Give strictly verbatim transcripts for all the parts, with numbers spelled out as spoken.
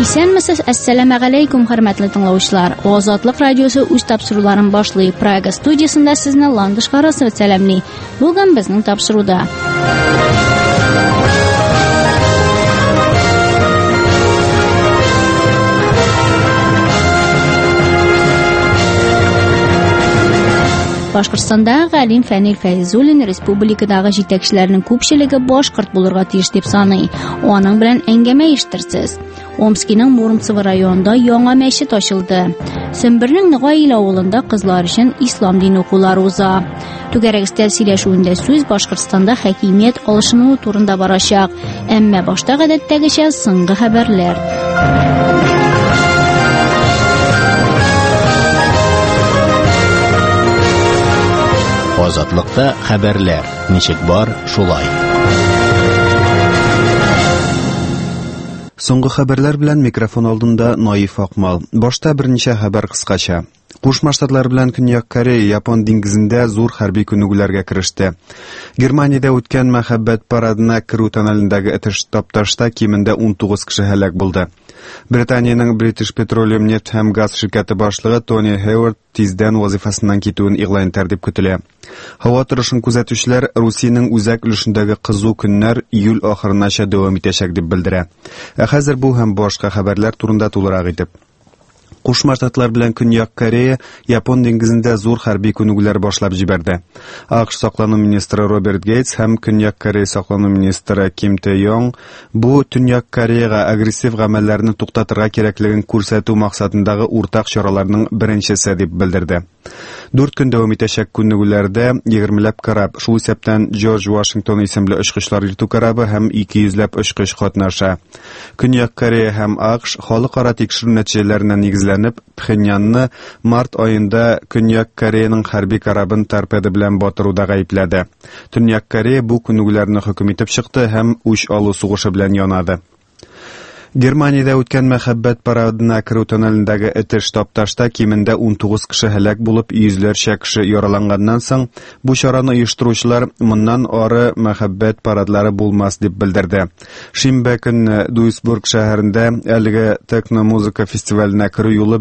Исәнмесез, әссәламу алейкум, хөрмәтле тыңлаучылар. Азатлык радиосы үз тапшыруларын башлый. Прага студиясында сезне ландыш карасы сәламли. Бүген безнең тапшыруда Башкортстанда Галим Фәнил Фәйзуллин республикадагы җитәкчеләрнең күпчелеге башкорт булырга тиеш дип саный. Аның белән әңгәмә ишеттерсез. Омскиның Муромцево районында яңа мәчет ачылды. Сөмбернең Ныгаил авылында кызлар өчен ислам дин укулары уза. Түгәрәк өстәл сөйләшүендә сүз Башкортстанда хакимият алышынуы турында барачак. Әмма башта гадәттәгечә соңгы хәбәрләр. Азатлыкта хәбәрләр. Ничек бар, шулай. Соңгы хәбәрләр белән микрофон алдында Наиф Акмал. Башта берничә хәбәр кыскача. Кушма Штатлар белән Көньяк Корея Япон диңгезендә зур хәрби күнегүләргә кереште. Германиядә үткән мәхәббәт парадына керү тоннелендәге этеш тапташта кимендә ун тугыз кеше һәлак булды. Британиянең British Petroleum нефть һәм газ ширкәте башлыгы Тони Хейвард тиздән вазифасыннан китүен игълан итәр дип көтелә. Һава торышын күзәтүчеләр Русиянең үзәк өлешендәге кызу көннәр июль ахырынача дәвам итәчәк дип белдерә. Ә хәзер бу һәм башка хәбәрләр турында тулырак итеп. Кушма Штатлар белән Көньяк Корея Япон диңгезендә зур хәрби күнегүләр башлап җибәрде. АКШ саклану министры Роберт Гейтс һәм Көньяк Корея саклану министры Ким Тэ Йонг бу Төньяк Кореяга агрессив гамәлләрне туктатырга кирәклеген күрсәтү максатындагы уртак чараларның беренчесе дип белдерде. Дүрт көн дәвам итәчәк күнегүләрдә егермеләп кораб, шул исәптән Джордж Вашингтон исемле очкычлар йөртү корабы һәм ике йөзләп очкыч катнаша. Көньяк Корея һәм АКШ халыкара тикшерү нәтиҗәләренә нигезләнеп Пхеньянны март аенда Көньяк Кореяның хәрби корабын торпеда белән батыруда гаепләде. Төньяк Корея бу күнегүләрне хөкем итеп чыкты һәм үч алу сугышы белән янады. Германиядә үткән мәхәббәт парадына керү тоннелендәге этеш тапташта кимендә ун тугыз кеше һәлак булып, йөзләрчә кеше яраланганнан соң, бу чараны оештыручылар моннан ары мәхәббәт парадлары булмас дип белдерде. Шимбә көнне Дуйсбург шәһәрендә әлеге техно-музыка фестиваленә керү юлы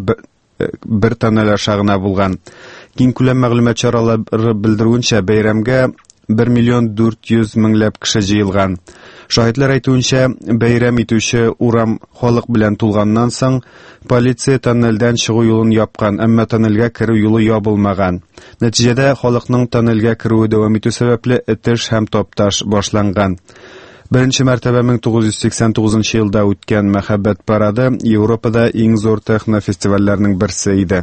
бер тоннель аша гына булган. Киң күләм мәгълүмат чаралары белдерүенчә, бәйрәмгә бер миллион дүрт йөз меңләп кеше җыелган. Шаһитлар әйтүенчә, бәйрәм итүче урам халык белән тулганнан соң, полиция тоннельдән чыгу юлын япкан, әмма тоннельгә керү юлы ябылмаган. Нәтиҗәдә халыкның тоннельгә керүе дәвам итү сәбәпле этеш һәм тапташ башланган. Беренче мәртәбә мең тугыз йөз сиксән тугызынчы елда үткән мәхәббәт парады Европада иң зур техно фестивальләрнең берсе иде.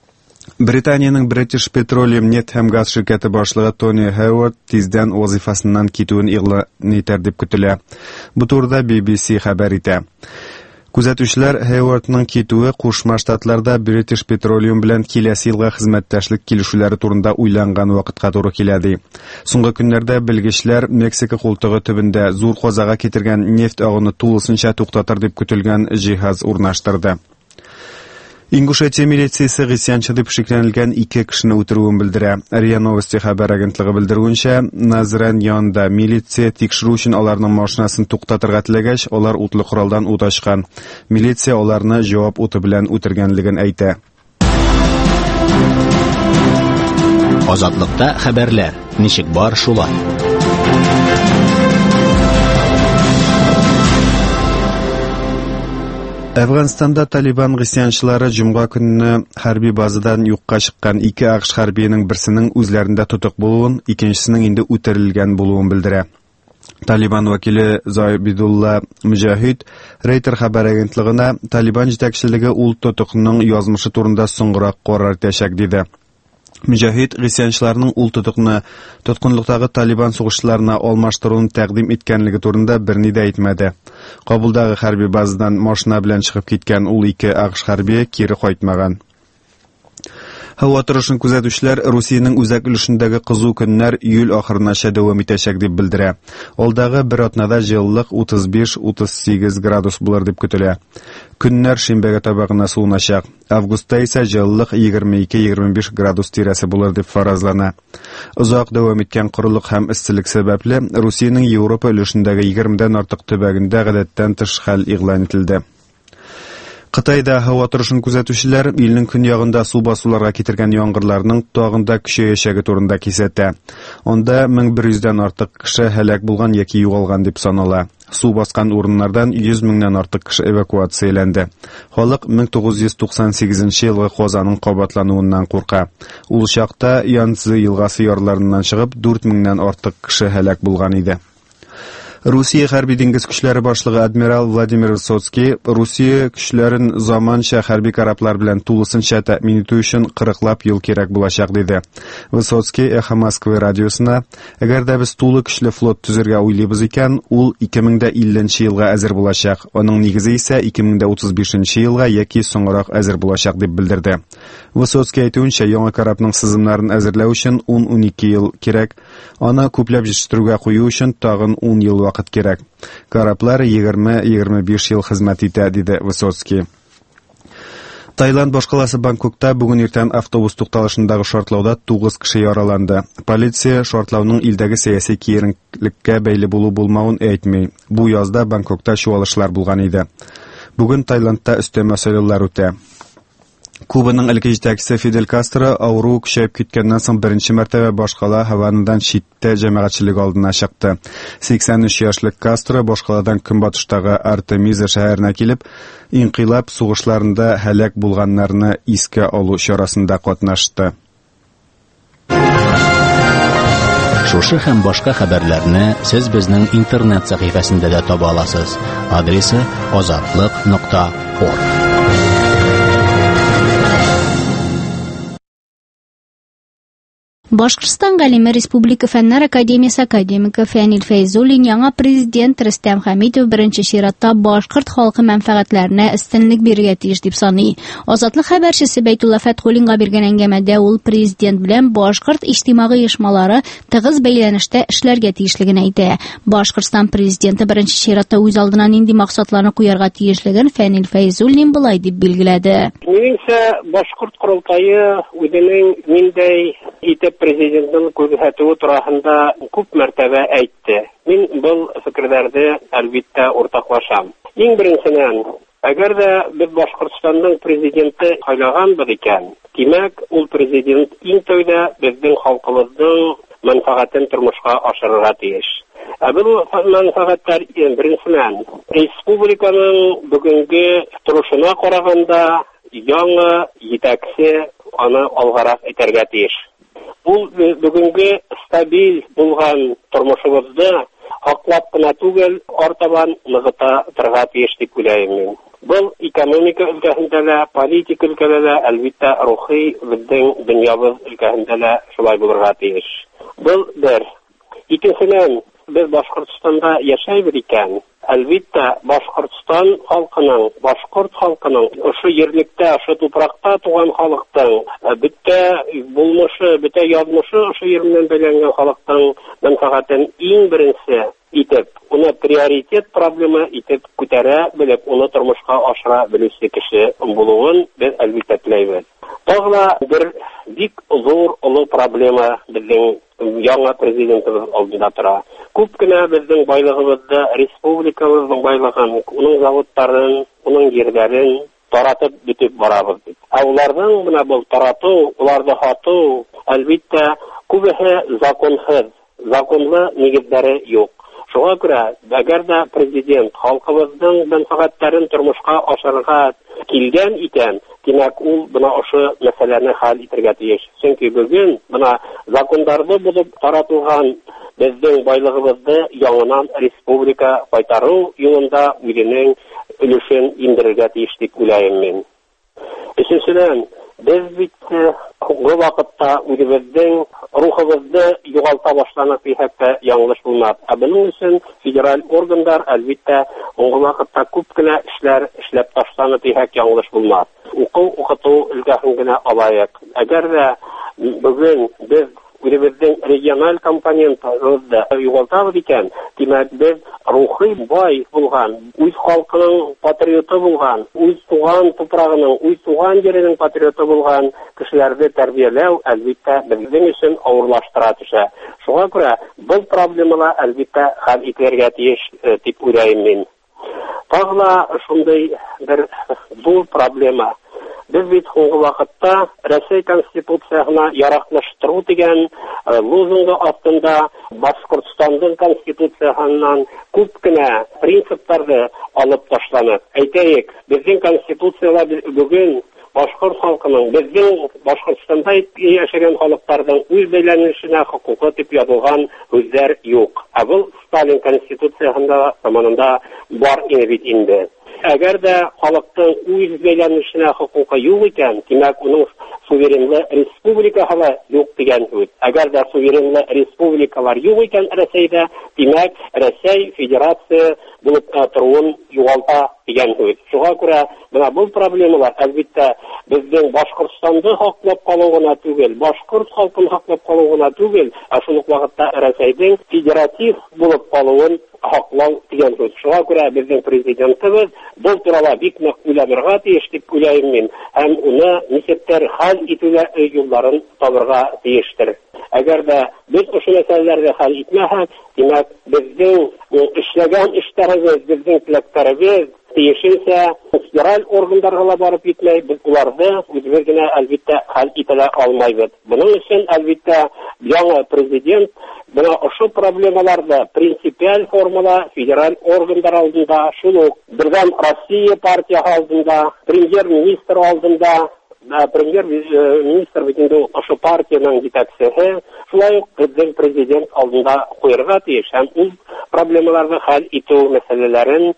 Британиянең British Petroleum нефть һәм газ ширкәте башлыгы Тони Хейвард тиздән вазифасыннан китүен игълан итәр дип көтелә. Бу турыда би би си хәбәр итә. Күзәтүчеләр Хейвардның китүе Кушма Штатларда British Petroleum белән киләсе елга хезмәттәшлек килешүләре турында уйланган вакытка туры килә ди. Соңгы көннәрдә белгечләр Мексика култыгы төбендә зур казага китергән нефть агыны тулысынча туктатыр дип көтелгән җиһаз урнаштырды. Ингушетия милициясе гысьянчы дип шикләнелгән ике кешене үтерүен белдерә. РИА Новости хәбәр агентлыгы белдерүенчә, Назран янында милиция тикшерү өчен аларның машинасын туктатырга теләгәч, алар утлы коралдан ут ачкан. Милиция аларны җавап уты белән үтергәнлеген әйтә. Азатлыкта хәбәрләр. Ничек бар, шулай. Әфганстанда Талибан гысьянчылары җомга көнне хәрби базадан юкка чыккан ике АКШ хәрбиенең берсенең үзләрендә тотык булуын, икенчесенең инде үтерелгән булуын белдерә. Талибан вәкиле Зайбидулла Мөҗаһид Рейтер хәбәр агентлыгына Талибан җитәкчелеге ул тотыкның язмышы турында соңгырак карар итәчәк диде. Мөҗаһид гысьянчыларның ул тотыкны тоткынлыктагы Талибан сугышларына алмаштыруын тәкъдим иткәнлеге турында берни дә әйтмәде. Кабулдагы хәрби базадан машина белән чыгып киткән ул ике АКШ хәрбие кире кайтмаган. Һава торышын күзәтүчеләр Русиянең үзәк өлешендәге кызу көннәр июль ахырынача дәвам итәчәк дип белдерә. Алдагы бер атнада җылылык утыз биш - утыз сигез градус булыр дип көтелә. Көннәр шимбәгә таба гына суыначак. Августта исә җылылык егерме ике - егерме биш градус тирәсе булыр дип фаразлана. Озак дәвам иткән корылык һәм эсселек сәбәпле Русиянең Европа өлешендәге егермедән артык төбәгендә гадәттән тыш хәл игълан ителде. Кытайда һава торышын күзәтүчеләр илнең көньягында су басуларга китергән яңгырларның тагында көчәячәге турында кисәтә. Анда мең бер йөздән артык кеше һәлак булган яки югалган дип санала. Су баскан урыннардан йөз меңнән артык кеше эвакуацияләнде. Халык мең тугыз йөз туксан сигезенче елгы казаның кабатлануыннан курка. Ул чакта Янцзы елгасы ярларыннан чыгып дүрт меңнән артык кеше һәлак булган иде. Русия хәрби диңгез көчләре башлыгы адмирал Владимир Высоцкий Русия көчләрен заманча хәрби кораблар белән тулысынча тәэмин итү өчен кырыклап ел кирәк булачак диде. Высоцкий Эхо Москвы радиосына: "Әгәр дә без тулы көчле флот төзергә уйлыйбыз икән, ул ике мең илле елга әзер булачак. Аның нигезе исә ике мең утыз бишенче елга яки соңрак әзер булачак", дип белдерде. Высоцкий әйтүенчә, яңа корабның сызымнарын әзерләү өчен ун-унике ел кирәк. Аны күпләп җитештерүгә кую өчен тагын ун ел вакыт кирәк. Кораблар егерме-егерме биш ел хезмәт итә, диде Высоцкий. Таиланд башкаласы Бангкокта бүген иртән автобус тукталышындагы шартлауда тугыз кеше яраланды. Полиция шартлауның илдәге сәяси киеренкелеккә бәйле булу-булмавын әйтми. Бу язда Бангкокта чуалышлар булган иде. Бүген Таиландта өстәмә сайлаулар үтә. Кубаның элге җитәкчесе Фидель Кастро авыру көчәеп киткәннән соң беренче мәртәбә башкала Хаванадан читтә җәмәгатьчелек алдына чыкты. сиксән өч яшьлек Кастро башкаладан көнбатыштагы Артемиза шәһәренә килеп, инкыйлаб сугышларында һәлак булганнарны искә алу чарасында катнашты. Шушы һәм башка хәбәрләрне сез безнең интернет сәхифәсендә дә таба аласыз. Адресы азатлык нокта орг. Башкортстан галиме Республика Фәннәр академиясе академигы Фәнил Фәйзуллин яңа президент Рөстәм Хәмитов беренче чиратта башкорт халкы мәнфәгатьләренә өстенлек бирергә тиеш дип саный. Азатлык хәбәрчесе Бәйтулла Фәтхуллинга биргән әңгәмәдә ул президент белән башкорт иҗтимагый оешмалары тыгыз бәйләнештә эшләргә тиешлеген әйтә. Башкортстан президенты беренче чиратта үз алдына нинди максатларны куярга тиешлеген Фәнил Фәйзуллин булай дип билгеләде. Минемчә, башкорт корылтайы үзенең ниндәй итеп президентның күрсәтүе турында күп мәртәбә әйтте. Мин был фикерләрдә әлбәттә уртаклашам. Иң беренчедән, әгәр дә без Башкортстанның президенты сайлаганбыз икән, димәк, ул президент иң тәүдә безнең халкыбызның мәнфәгатен тормышка ашырырга тиеш. Ә бу мәнфәгатьләр беренчедән республиканың бүгенге торышына караганда яңа җитәкче аны алгарак итәргә тиеш. Ул бүгенге стабиль булган тормышыбызны хаклап кына түгел, артабан ныгыта торырга тиеш дип уйлыйм мин. Был экономика өлкәсендә дә, политика өлкәсендә дә, әлбәттә, рухи безнең дөньябыз өлкәсендә дә шулай булырга тиеш. Был бер. Икенчедән, без Башкортстанда яшәйбез икән. Әлбәттә, Башкортстан халкының, башкорт халкының, ошо ерлектә, ошо тупракта туган халыктың, бөтә булмышы, бөтә язмышы ошо ер белән бәйләнгән халыктың мәнфәгатен иң беренче итеп, уны приоритет проблема итеп күтәрә белеп, уны тормышка ашыра белүче кеше булуын без әлбәттә теләйбез. Тагы бер бик зур олы проблема безнең яңа президентыбыз алдында тора. Күп кенә безнең байлыгыбызды, республикабызның байлыгын, уның заводтарын, уның җирләрен таратып битеп барабыз. Ә уларның менә бу тарату, уларны хату, әлбәттә, күбесе законсыз, законлы нигезләре юк. Шуңа күрә, әгәр дә президент халкыбызның мәнфәгатьләрен тормышка ашырырга килгән икән, димәк, ул бына ошо мәсьәләне хәл итәргә тиеш. Чөнки бүген бына законнарны булып таратылган безнең байлыгыбызны яңадан республика кайтару юлында үзенең өлешен индерергә тиеш дип уйлыйм мин. Өченчедән, без бит бу вакытта үзебезнең рухыбызны югалта башлаган фихәттә яңлыш булмас. Ә буның өчен федераль органнар әлбәттә ул вакытта күп кенә эшләр эшләп ташланы фихәк яңлыш булмас. Уку укыту өлкәсен генә алайык. Әгәр дә бүген без үзебезнең региональ компонентыбызны югалтабыз икән, димәк, без рухи бай булган, үз халкының патриоты булган, үз туган тупрагының, үз туган җиренең патриоты булган кешеләрне тәрбияләү әлбәттә безнең өчен авырлаштыра төшә. Шуңа күрә бу проблеманы әлбәттә хәл итәргә тиеш дип уйлыйм мин. Тагы да шундый бер зур проблема. Без бит соңгы вакытта Россия конституциясына яраклаштыру дигән лозунгы астында Башкортстанның конституциясыннан күп кенә принципларны алып ташланып. Әйтәйек, безнең конституциялар бүген Башкорт халкының, безнең Башкортстанда яшәгән халыкларның үз бәйләнешенә хокукы дип язылган сүзләр юк. Ә бу Сталин конституциясында заманында бар иде бит инде. Әгәр дә халыктың үз бәйләнешенә хокукы юк икән, димәк уның суверенлы республикаһы юк дигән сүз. Әгәр дә суверенлы республикалар юк икән Россиядә, димәк Россия Федерация булып торуын югалта дигән сүз. Шуңа күрә менә бу проблемалар әлбәттә безнең Башкортстанды хаклап калу гына түгел, башкорт халкын хаклап калу гына түгел, ә шул ук вакытта Россиянең федератив булып калуын хаклау дигән сүз. Шуңа күрә безнең президентыбыз бу турыда бик нык уйланырга тиеш дип уйлыйм мин, һәм уны ничектер хәл итүгә юлларын табырга тиештер. Әгәр дә без ошол мәсьәләләрне хәл итмәһәк, димәк безнең эшләгән эшләребез, безнең теләкләребез тиешенчә федераль органнарга барып җитмәй, без уларны үзебез генә әлбәттә хәл итә алмайбыз. Буның өчен әлбәттә яңа президент бuna ошо проблемаларда принципиаль формада федераль органдар алдында, шул ук Бердәм Россия партия алдында, премьер-министр алдында, премьер-министр битендә ошо партияның җитәкчесе, шулай ук безнең президент алдында куярга тиеш һәм ул проблемаларны хәл итү мәсьәләләрен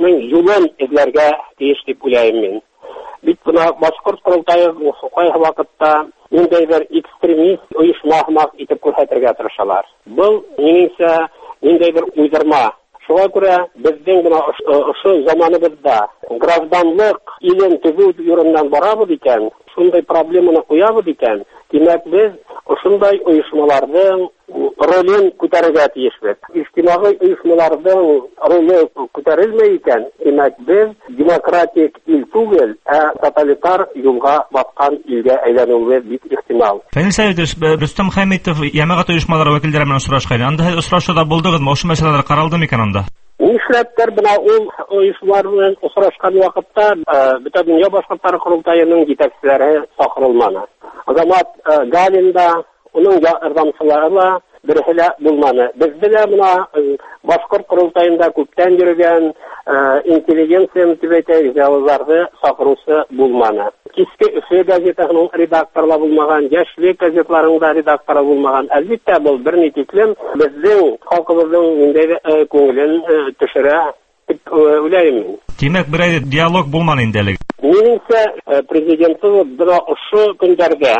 юлын эзләргә тиеш дип уйлыйм мин. Бит бuna Башкорт курултайы кайгы вакытта ниндәйдер экстремист оешма итеп күрсәтергә тырышалар. Бу минемчә ниндәйдер уйдырма. Шуңа күрә безнең бuna ошо заманыбызда гражданлык илен төзү юрыннан барабыз икән, шундай проблеманы куябыз икән, димәк без ошондай оешмаларның ролен күтәрергә тиешбез. Иҗтимагый оешмаларның роле күтәрелмәй икән, димәк без демократик ил түгел, ә тоталитар юлга баскан илгә әйләнүебез бик ихтимал. Фәнил Сәйдович, Рөстәм Хәмитов җәмәгать оешмалары вәкилләре белән очрашкан. Анда һез очрашуда булдыгызмы? Ошо мәсьәләләр каралдымы икән анда? Нишләптер бына ул оешмалар белән очрашкан вакытта бөтен дөнья башкортлары курултайының җитәкчеләре чакырылманы. Азамат Галин да, уның ярдәмчылары да берһелә булманы. Бездә дә бына башкорт курултайында күптән йөргән интеллигенция тибәтә җавазлары чакырусы булманы. Киске Өфе газетаның редакторлары булмаган, Яшьлек газетларында редакторлары булмаган. Әлбәттә бу берни тиклем безнең халкыбызның инде күңелен төшерә дип уйлыйм. Димәк, бер диалог булманы инде әле. Минемчә, президентыбыз бына ошо көндәрдә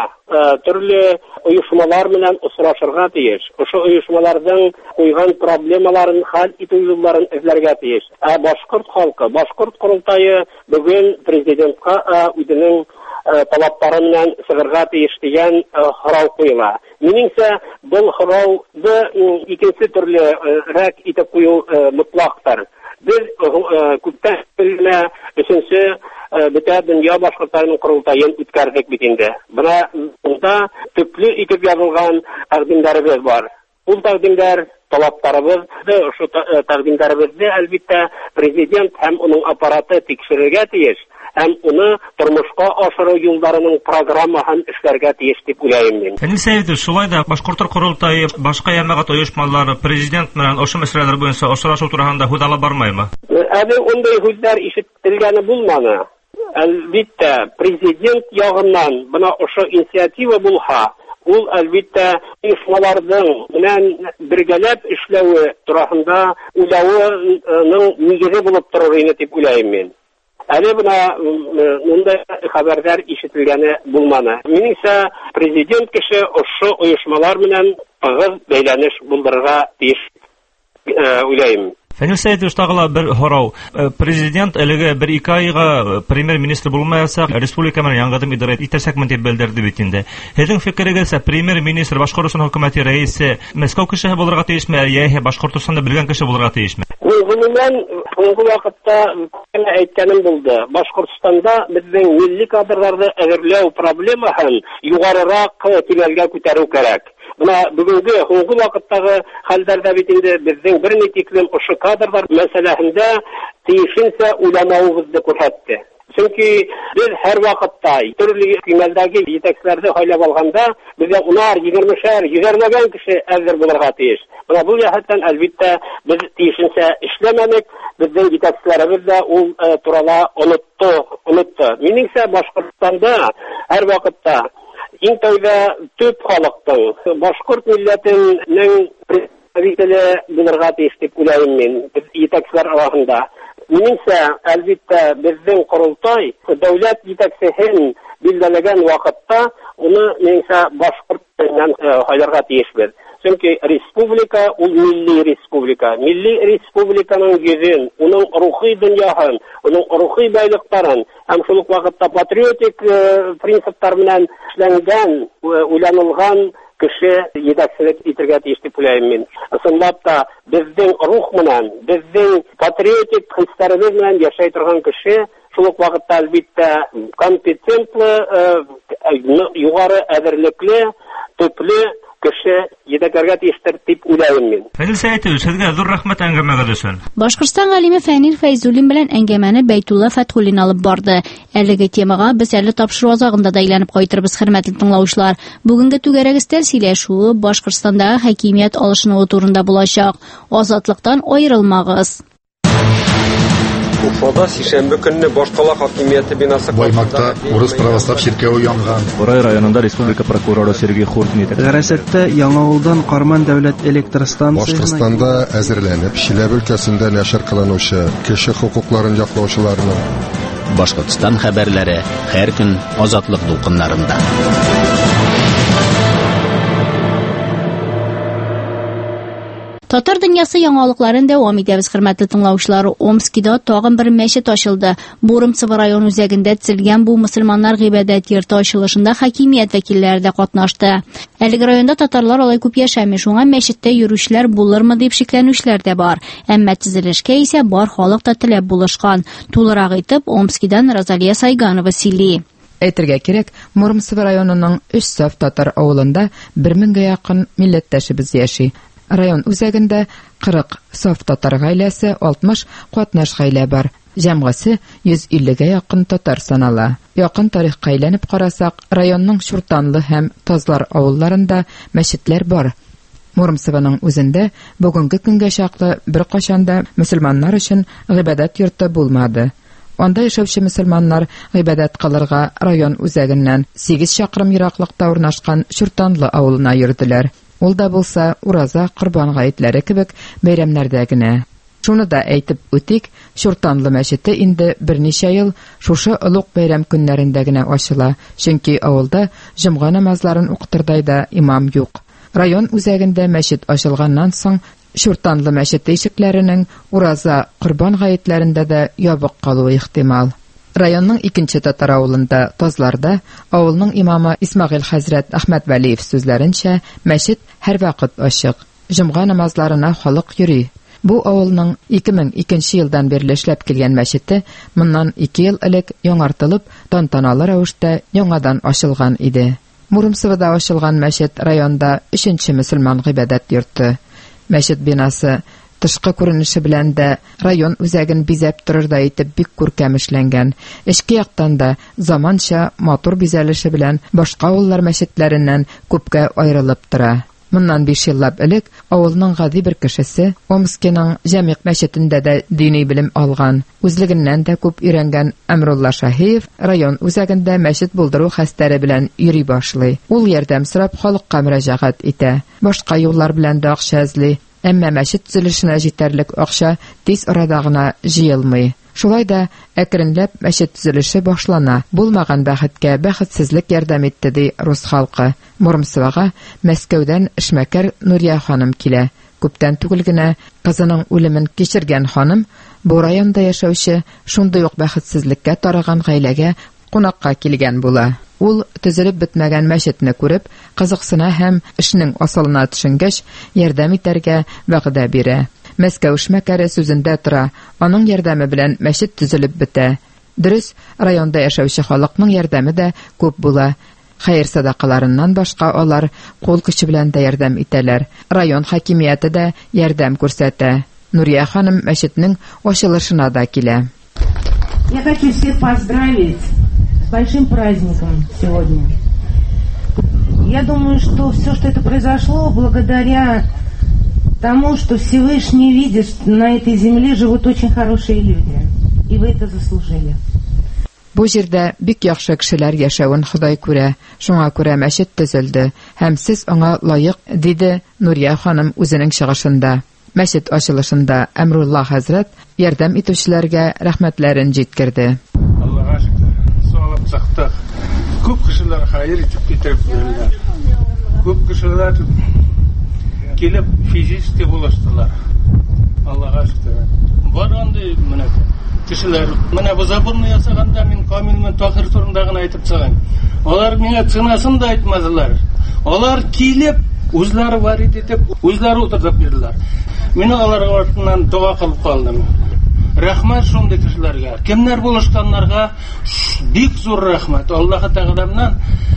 төрле оешмалар белән очрашырга тиеш. Ошо оешмаларның куйган проблемаларын хәл итү юлларын эзләргә тиеш. Ә башкорт халкы, башкорт курултайы бүген президентка үзенең талаплары белән чыгарга тиеш дигән харау куела. Минемчә, бу харауды икенче төрле рәк итеп кую мутлактыр. Без күптән белә өченче бөтен дөнья башкортларының курултайын үткәрдек бит инде. Бuna монда төпле итеп язылган тәкъдимнәребез бар. Ул тәкъдимнәр талапларыбыз, ошо тәкъдимнәребезне әлбәттә президент һәм уның аппараты тикшерергә тиеш, һәм уны тормышка ашыру юлларының программасын эшләргә тиеш дип уйлыйм мин. Фәнил Сәйдов, шулай да башкортлар курултайы, башка җәмәгать оешмалары президент белән ошо мәсьәләләр буенча очрашу турында һүз алып бармаймы? Әле ундай һүзләр ишетелгәне булманы. Әлбәттә президент ягыннан бuna ошо инициатива булса, ул әлбәттә оешмаларның белән бергәләп эшләүе турында уйлавының нигезе булып торыр иде дип уйлыйм мин. Әле бuna мондай хәбәрләр ишетелгәне булманы. Минемчә, президент кеше ошо оешмалар белән тыгыз бәйләнеш булдырырга тиеш уйлыйм. Фәнил Сәйдович, тагыла бер һорау. Президент әлегә бер-ике айга премьер-министр булмаячак, республика белән яңадан идарә итәсәкме дип белдерде бит инде. Һезнең фикерегезчә, премьер-министр Башкортстан хөкүмәте рәисе Мәскәү кешеһе булырга тиешме, яисә Башкортстанда белгән кеше булырга тиешме? Гомумән, соңгы вакытта әйткәнем булды. Башкортстанда безнең милли кадрларны әзерләү проблемасын югарырак тирәлгә күтәрү кирәк. Бuna бүгенге һуңгы вакыттагы хәлләрдә бит инде безнең бер нитиклем ошо кадрлар мәсьәләсендә тиешенчә уйламавыбызны күрсәтте. Чөнки без һәр вакытта төрле кимәлдәге җитәкчеләрне хайлап алганда, безгә унар, егермешәр, йөзәрләгән кеше әзер булырга тиеш. Менә бу җәһәттән әлбәттә без тиешенчә эшләмәдек, безнең җитәкчеләребез дә ул э, турыда онытты, онытты. Минеңчә Башкортстанда һәр вакытта иң тәүдә төп халыктың, башкорт милләтенең представителе булырга тиеш дип уйлыйм мин, җитәкчеләр арасында. Минеңчә, әлбәттә, безнең Корылтай дәүләт җитәкчесен билгеләгән вакытта, уны минеңчә башкорт теленнән хайларга тиешбез. Чөнки республика ул милли республика. Милли республиканың йөзен, уның рухи дөньяһын, уның рухи байлыктарын һәм шул ук вакытта патриотик принциплар белән эшләнгән, уйланылган кеше җитәкчелек итәргә тиеш дип уйлыйм мин. Ысынлап та безнең рух менән, безнең патриотик хисләребез белән яшәй торган кеше шул ук вакытта әлбәттә компетентлы, югары әзерлекле, төпле кеше җитәкчеләргә тиештер дип уйлыйм мин. Фәнил Сәйетов, сезгә зур рәхмәт әңгәмәгез өчен. Башкортстан галиме Фәнил Фәйзуллин белән әңгәмәне Бәйтулла Фәтхуллин алып барды. Әлеге темага без әле тапшыру азагында да әйләнеп кайтырбыз, хөрмәтле тыңлаучылар. Бүгенге түгәрәк өстәл сөйләшүе Башкортстандагы хакимият алышынуы турында булачак. Азатлыктан аерылмагыз. Уфада сишәмбе көнне Башкала хакимияте бинасы Баймакта урыс православ чиркәүе янган. Борай районында республика прокуроры Сергей Хуртин итә. Гәрәсәттә Яңавылдан Карман дәүләт электр станциясына Башкортстанда әзерләнеп, Чиләбе өлкәсендә нәшер кылынучы кеше хукукларын яклаучыларның Башкортстан хәбәрләре һәр көн азатлык дулкыннарында. Татар дөньясы яңалыкларын дәвам итәбез, хөрмәтле тыңлаучылар. Омскида тагын бер мәчет ачылды. Бурымцево район үзәгендә төзелгән бу мөселманнар гыйбадәт йорты ачылышында хакимият вәкилләре дә катнашты. Әлеге районда татарлар алай күп яшәми, шуңа мәчеттә йөрүчеләр булырмы дип шикләнүчләр дә бар. Әмма төзелешкә исә бар халык та теләп булышкан. Тулырак итеп Омскидан Розалия Сайганова сөйли. Әйтергә кирәк, Муромцево районының өч саф татар авылында бер меңгә якын милләттәшебез яши. Район үзәгендә кырык саф татар гаиләсе, алтмыш катнаш гаилә бар. Җәмгысе йөз иллегә якын татар санала. Якын тарихка әйләнеп карасак, районның Шуртанлы һәм Тазлар авылларында мәчетләр бар. Муромцевоның үзендә бүгенге көнгә чаклы бер качанда мөселманнар өчен гыйбадәт йорты булмады. Анда яшәүче мөселманнар гыйбадәт кылырга район үзәгеннән сигез чакрым ераклыкта урнашкан Шуртанлы авылына йөрделәр. Ул да булса ураза, корбан гаетләре кебек бәйрәмнәрдә генә. Шуны да әйтеп үтик, Шуртанлы мәчете инде берничә ел шушы олуг бәйрәм көннәрендә генә ачыла, чөнки авылда җомга намазларын укытырдай да имам юк. Район үзәгендә мәчет ачылганнан соң Шуртанлы мәчете ишекләренең ураза, корбан гаетләрендә дә ябык калуы ихтимал. Районның икенче татар авылында, Тазларда, авылның имамы Исмагыйль хәзрәт Әхмәт Вәлиев сүзләренчә, мәчет һәр вакыт ачык. Җомга намазларына халык йөри. Бу авылның ике мең икенче елдан бирле эшләп килгән мәчете моннан ике ел элек яңартылып, тантаналы рәвештә яңадан ачылган иде. Муромцевода ачылган мәчет районда өченче мөселман гыйбадәт йорты. Мәчет бинасы тышкы күренеше белән дә район үзәген бизәп торырда итеп бик күркәм эшләнгән. Эчке яктан да заманча матур бизәлеше белән башка авыллар мәчетләреннән күпкә аерылып тора. Моннан биш еллап элек авылның гади бер кешесе Омскиның Җәмигъ мәчетендә дә дини белем алган. Үзлегеннән дә күп өйрәнгән Әмрулла Шаһиев район үзәгендә мәчет булдыру хәстәре белән йөри башлый. Ул ярдәм сорап халыкка мөрәҗәгать итә. Башка юллар белән дә акча эзли. Әмма мәчет төзелешенә җитәрлек акча тиз арада гына җыелмый. Шулай да әкренләп мәчет төзелеше башлана. Булмаган бәхеткә бәхетсезлек ярдәм итте ди рус халкы. Муромцевога Мәскәүдән эшмәкәр Нурия ханым килә. Күптән түгел генә кызының үлемен кичергән ханым бу районда яшәүче шундый ук бәхетсезлеккә тараган гаиләгә кунакка килгән була. Ул төзелеп бетмәгән мәчетне күреп, кызыксына һәм эшнең асылына төшенгәч, ярдәм итәргә вәгъдә бирә. Мәскәү эшмәкәре сүзендә тора, аның ярдәме белән мәчет төзелеп бетә. Дөрес, районда яшәүче халыкның ярдәме дә күп була. Хәйр садакаларыннан башка алар кул көче белән дә ярдәм итәләр. Район хакимияте дә ярдәм күрсәтә. Нурия ханым мәчетнең ачылышына да килә. Я хочу всех поздравить с большим праздником сегодня. Я думаю, что все, что это произошло, благодаря тому, что Всевышний видит, что на этой земле живут очень хорошие люди. И вы это заслужили. Бу җирдә бик яхшы кешеләр яшәвен Ходай күрә. Шуңа күрә мәчет төзелде. Һәм сез аңа лаек, диде Нурия ханым үзенең чыгышында. Мәчет ачылышында Әмрулла хәзрәт ярдәм итүчеләргә рәхмәтләрен җиткерде. Аллаһка шөкер. Саулап сактык. Күп кешеләр хәйр итеп китереп бирделәр. Күп кешеләр килеп физически булыштылар. Аллаһка шөкер. Бар андый менә кешеләр. Менә бу заборны ясаганда мин Камил мен Тахир турында гына әйтеп чыгам. Алар миңа ценасын да әйтмәделәр. Алар килеп үзләре варит итеп, үзләре утыртып бирделәр. Мин аларга артыннан дуа кылып калдым. Рәхмәт шундый кешеләргә. Кемнәр булышканнарга бик зур рәхмәт. Аллаһ Тәгаләмнән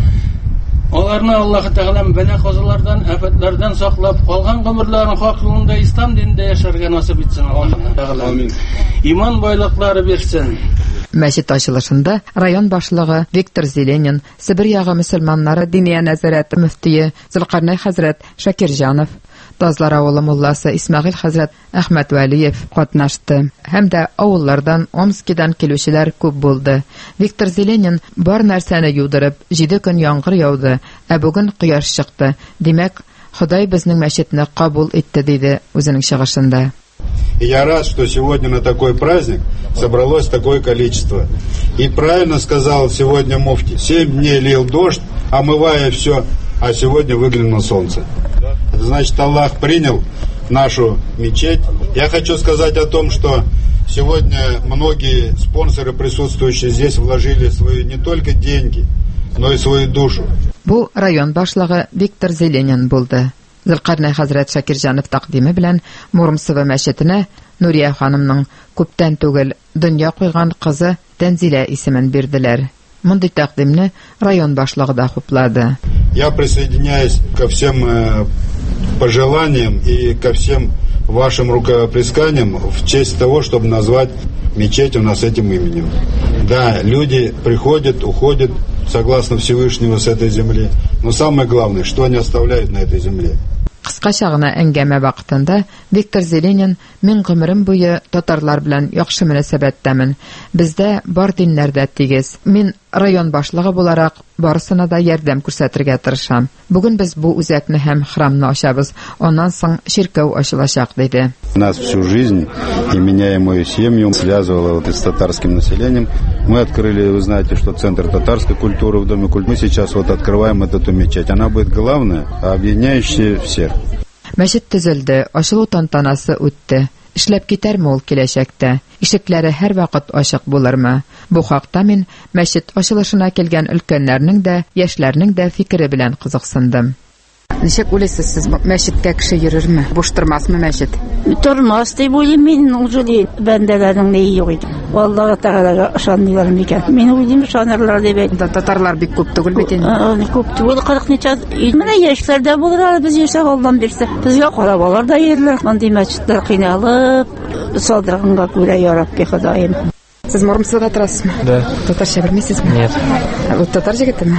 аларны Аллаһ Тәгаләм бәла казалардан, афәтләрдән саклап, калган гомерләрен хак юлында ислам динендә яшәргә насыйп итсен Аллаһ Тәгаләм. Амин. Иман байлыклары бирсен. Мәчет ачылышында район башлыгы Виктор Зеленин, Сибир ягы мөселманнары диния нәзарәте мөфтие Зөлкарнай хәзрәт Шакирҗанов, Тазлар авылы мулласы Исмәгыйль хәзрәт Әхмәт Вәлиев катнашты. Һәм дә авыллардан, Омскидан килүчеләр күп булды. Виктор Зеленин бар нәрсәне юдырып, җиде көн яңгыр яуды, ә бүген кояш чыкты. Димәк, Ходай безнең мәчетне кабул итте, диде үзенең чыгышында. И я рад, что сегодня на такой праздник собралось такое количество. И правильно сказал сегодня муфти. Семь дней лил дождь, омывая все, а сегодня выглянуло солнце. Это значит, Аллах принял нашу мечеть. Я хочу сказать о том, что сегодня многие спонсоры, присутствующие здесь, вложили свои не только деньги, но и свою душу. Бу район башлыгы Виктор Зеленин булды. Зөлкарнай хәзрәт Шакирҗанов тәкъдиме белән Муромцева мәчетенә Нурия ханымның күптән түгел дөнья куйган кызы Тәнзилә исемен бирделәр. Мондый тәкъдимне район башлыгы да хуплады. Я присоединяюсь ко всем э, пожеланиям и ко всем вашим рукоплесканиям в честь того, чтобы назвать мечеть у нас этим именем. Да, люди приходят, уходят согласно Всевышнему с этой земли, но самое главное, что они оставляют на этой земле. Кыскача гына әңгәмә вакытында Виктор Зеленин мин гомерем буе татарлар белән яхшы мөнәсәбәттәмен. Бездә бар диннәрдә тигез. Мин район башлыгы буларак барысына да ярдәм күрсәтергә тырышам. Бүген без бу үзәкне һәм храмны ачабыз. Аннан соң чиркәү ачылачак, диде. Нас всю жизнь, и меня, и мою семью, связывало вот с татарским населением. Мы открыли, вы знаете, что центр татарской культуры в Доме культуры. Мы сейчас вот открываем эту мечеть. Она будет главная, объединяющая всех. Мәчет төзелде, ачылу тантанасы үтте. Эшләп китәрме ул киләчәктә? Ишекләре һәр вакыт ачык булырмы? Бу хакта мин мәчет ачылышына килгән өлкәннәрнең дә, яшьләрнең дә фикере белән кызыксындым. Ничек уйлыйсыз, сез мәчеткә кеше йөрерме? Буш тормасмы мәчет? Тормас дип уйлыйм мин, уже бәндәләрнең ни юк иде. Аллаһ Тәгаләгә ышанмыйлар микән? Мин уйлыйм ышанырлар дип әйт. Татарлар бик күп түгел бит инде. Күп түгел, кырык ничә. Менә яшьләрдә булыр, без яшәк Аллаһ бирсә. Безгә карабалар да йөрләр. Мондый мәчетләр кыйналып, садырганга күрә ярап ки Ходаем. Сез Муромцева торасызмы? Да. Татарча белмисезме? Нет. Ул татар җегетеме?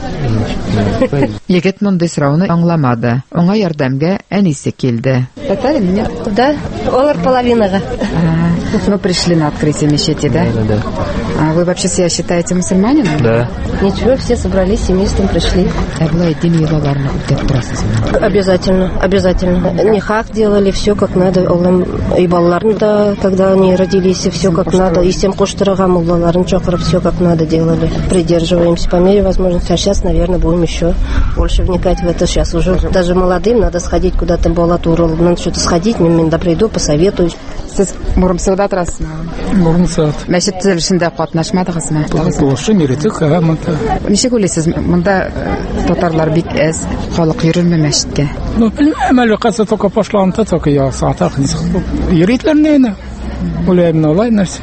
Егет мондый сорауны аңламады. Аңа ярдәмгә әнисе килде. Татар нет? Да, олар половинага. Мы пришли на открытие мечети, да? Да, да. А вы вообще себя считаете мусульманином? Да. Ничего, все собрались, семейством пришли. Было дин йолаларны үтеп торасызмы? Обязательно, обязательно. Нихак делали, все как надо. И балаларны да, когда они родились, все как надо. И всем куштырага муллаларын чакырып, все как надо делали. Придерживаемся по мере возможности. А сейчас, наверное, будем еще больше вникать в это. Сейчас уже даже молодым надо сходить куда-то, болото урал, надо что-то сходить, мен да приду, посоветую. Сез Муромцевада торасызмы? Муромцева. Мәчет төзелешендә катнашмадыгызмы? Ошо миритек һәммәте. Ничек уйлыйсыз, монда татарлар бик әз, халык йөрерме мәчеткә? Ну, bilmem, әле касы только пошланты, только я сатах. Йөритләр нәне? Уйлыйм, олай нәрсә.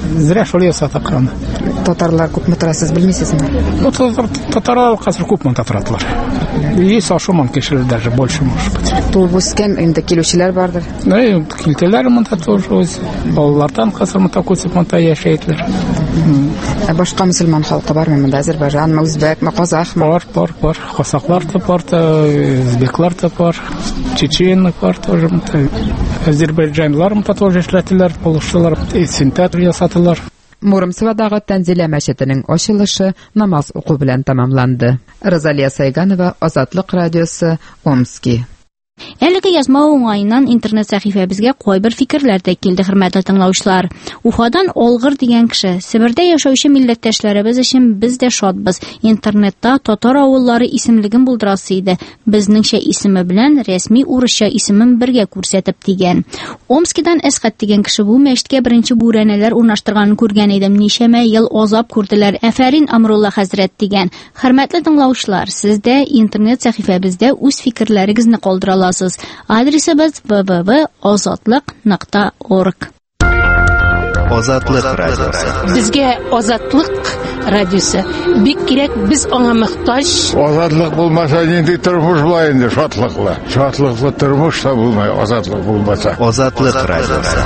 Зря шул ясатып калды. Татарлар күпме тора, сез белмисезме? Ну, татарлар хәзер күпме татарлар. И сашуман кешеләр даже больше может быть. Туып үскән инде килүчеләр бардыр. Ну, и килтеләр монда тоже үз. Балалардан хәзер монда күсеп монда яшәйтләр. Ә башка мөселман халкы бармы монда? Азәрбайҗан, Үзбәк, Казах? Бар, бар, бар. Казаклар да бар, өзбеклар да бар, чечен бар тоже. Азәрбайҗанлар монда тоже эшләтәләр, булыштылар, синтез ясатылар. Муромцевадагы Тәнзилә мәчетенең ачылышы намаз уку белән тәмамланды. Розалия Сайганова, Азатлык радиосы, Омский. Әлеге язма уңайыннан интернет сәхифәбезгә кайбер фикерләр дә килде, хөрмәтле тыңлаучылар. Уфадан Олгыр дигән кеше: Себердә яшәүче милләттәшләребез өчен без дә шатбыз. Интернетта татар авыллары исемлеген булдырасы иде. Безнеңчә исеме белән рәсми урысча исемен бергә күрсәтеп дигән. Омскидан Әсхәт дигән кеше бу мәчеткә беренче бүрәнәләр урнаштырганын күргән идем. Ничәмә ел азап күрделәр. Әфәрин Амрулла хәзрәт дигән. Хөрмәтле тыңлаучылар, сез дә интернет сәхифәбездә үз фикерләрегезне калдыра Адресыбыз дабл ю дабл ю дабл ю точка азатлык точка орг. Азатлык радиосы. Безгә Азатлык радиосы бик кирәк, без аңа мохтаҗ. Азатлык булмаса нинди тормыш була инде, шатлыклы. Шатлыклы тормыш та булмай, азатлык булмаса. Азатлык радиосы.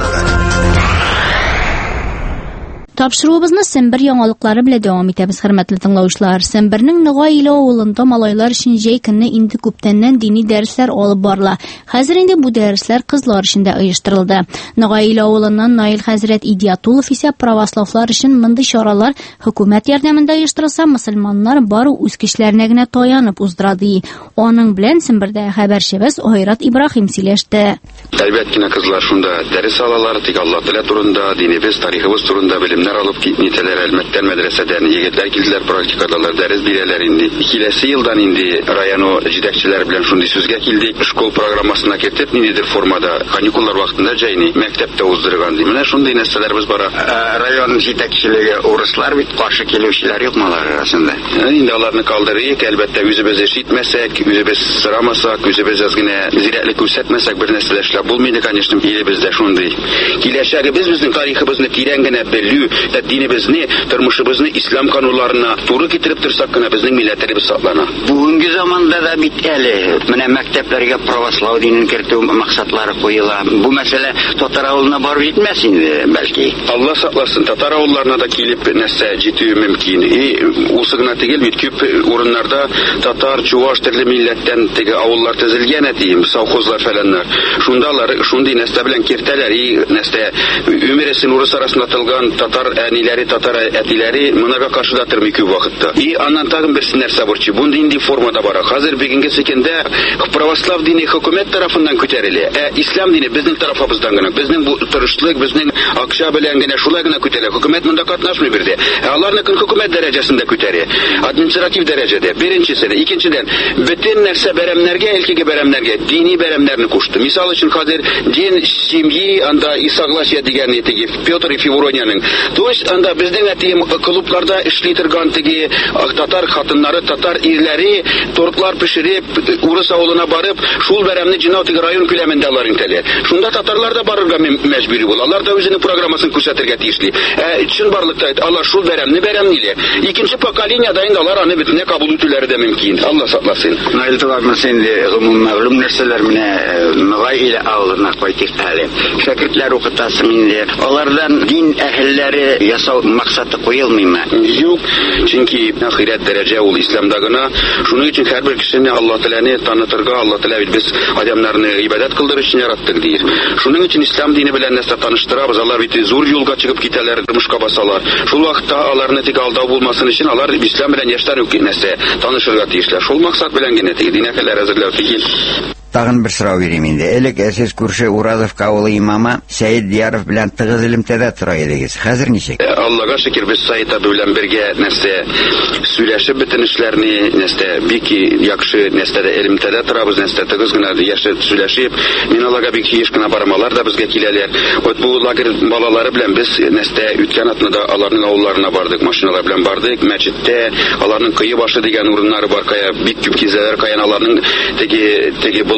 Тапшыруыбызны Сембер яңалыклары белән дәвам итәбез, хөрмәтле тыңлаучылар. Сембернең Ныгай авылында малайлар өчен җәй көнне инде күптәннән дини дәресләр алып барыла. Хәзер инде бу дәресләр кызлар өчен дә оештырылды. Ныгай авылыннан Наил хәзрәт Идиятулов исә православлар өчен мондый чаралар хөкүмәт ярдәмендә оештырылса, мөселманнар бары үз көчләренә генә таянып уздырады. Аның белән Сембердә хәбәрчебез Айрат Ибраһим сөйләште. Әлбәттә, кызлар шунда дәрес алалар, тик Аллаһ Тәгалә турында, динебез, тарихыбыз турында белемнәр алып китәләр. Әлбәттә, мәдрәсәдән егетләр килделәр, практикадалар дәрес бирәләр инде. Киләсе елдан инде районы җитәкчеләре белән шундый сүзгә килдек. Школ программасына кертеп, ниндидер формада каникуллар вакытында җәйни мәктәптә уздырган ди. Менә шундый нәрсәләрбез бара. Район җитәкчелеге урыслар бит, каршы килүчеләр юкмалар арасында. Инде аларны калдырыйк, әлбәттә, үзебез ишетмәсәк, үзебез сорамасак, үзебез генә зирәклек күрсәтмәсәк, бер нәрсә эшләп булмый, конечно, илебездә шундый. Киләчәгебез безнең тарихыбызны тирән генә белү, динебезне, тормышыбызны ислам кануннарына туры китереп торсак кына безнең милләтебез саклана. Бүгенге заманда да бит әле менә мәктәпләргә православ динен кертү максатлары куела. Бу мәсьәлә татар авылына барып җитмәс инде, бәлки. Алла сакласын, татар авылларына да килеп нәрсә җитүе мөмкин. И усы гына түгел бит, күп урыннарда татар, чуаш төрле милләттән теге авыллар төзелгән әтием, совхозлар фәләннәр. Шундалар шундый нәрсә белән кертәләр, и нәрсә өмересен урыс арасында тылган татар әниләре, татар әтиләре монага каршы да тормый күп вакытта. И аннан тагын бер нәрсә борчы. Бу нинди формада бара? Хәзер бүгенге секендә православ дине хөкүмәт тарафыннан күтәрелә. Ә ислам дине безнең тарафыбыздан гына, безнең бу тырышлык, безнең акча белән генә шулай гына күтәрелә. Хөкүмәт монда катнашмый бирде. Ә аларны көн хөкүмәт дәрәҗәсендә күтәрә. Административ дәрәҗәдә. Беренчесе, икенчедән, бөтен нәрсә бәрәмнәргә, илкеге бәрәмнәргә, дини бәрәмнәрне кушты. Мисал өчен хәзер дин семьи анда и согласие дигән теге Петр Февроняның. То есть анда безнең әтием клубларда эшли торган теге татар хатыннары, татар ирләре тортлар пешереп, урыс авылына барып, шул бәрәмне җинау теге район күләмендә алар интәләр. Шунда татарлар да барырга мәҗбүри була. Алар да үзенең программасын күрсәтергә тиешле. Ә чын барлыкта алар шул бәрәмне бәрәмниле. Икенче поколениядә инде алар аны бөтенләй кабул итүләре дә мөмкин. Алла сакласын. Наил тагын инде гомум мәгълүм нәрсәләр менә Ныгай авылына кайтык әле. Шәкертләр укытасың инде. Алардан дин әһелләре ясау максаты куелмыймы? Юк, чөнки ахирәт дәрәҗә ул исламда гына. Шуның өчен һәрбер кешене Алла Тәгаләне танытырга, Алла Тәгалә бит без адамнарны ибадат кылдырыр өчен яраттык дир. Шуның өчен ислам дине белән нәрсә таныштырабыз. Алар бит зур юлга чыгып китәләр, тормышка басалар. Шул вакытта аларны тик алдау булмасын өчен алар ислам белән яшьтән үк нәрсә танышырга тиешләр. Шул максат белән генә теге дин әһелләре әзерләү тигез. Тагын бер сорау бирим инде. Элек әсес күрше Уразовка авылы имамы Сәйид Дияров белән тыгыз элемтәдә тора идегез. Хәзер ничек? Аллага шөкер, без Сәйид абый белән бергә нәрсә сөйләшеп бөтен эшләрне, нәрсә бик яхшы нәрсәдә элемтәдә торабыз, нәрсә тыгыз гына яшьтә сөйләшеп, мин аларга бик еш кына бармалар да безгә киләләр. Вот бу лагерь балалары белән без нәрсә үткән атнада аларның авылларына бардык, машиналар белән бардык, мәчеттә, аларның кые башы дигән урыннары бар, кая бик күп кизәләр, каян аларның теге теге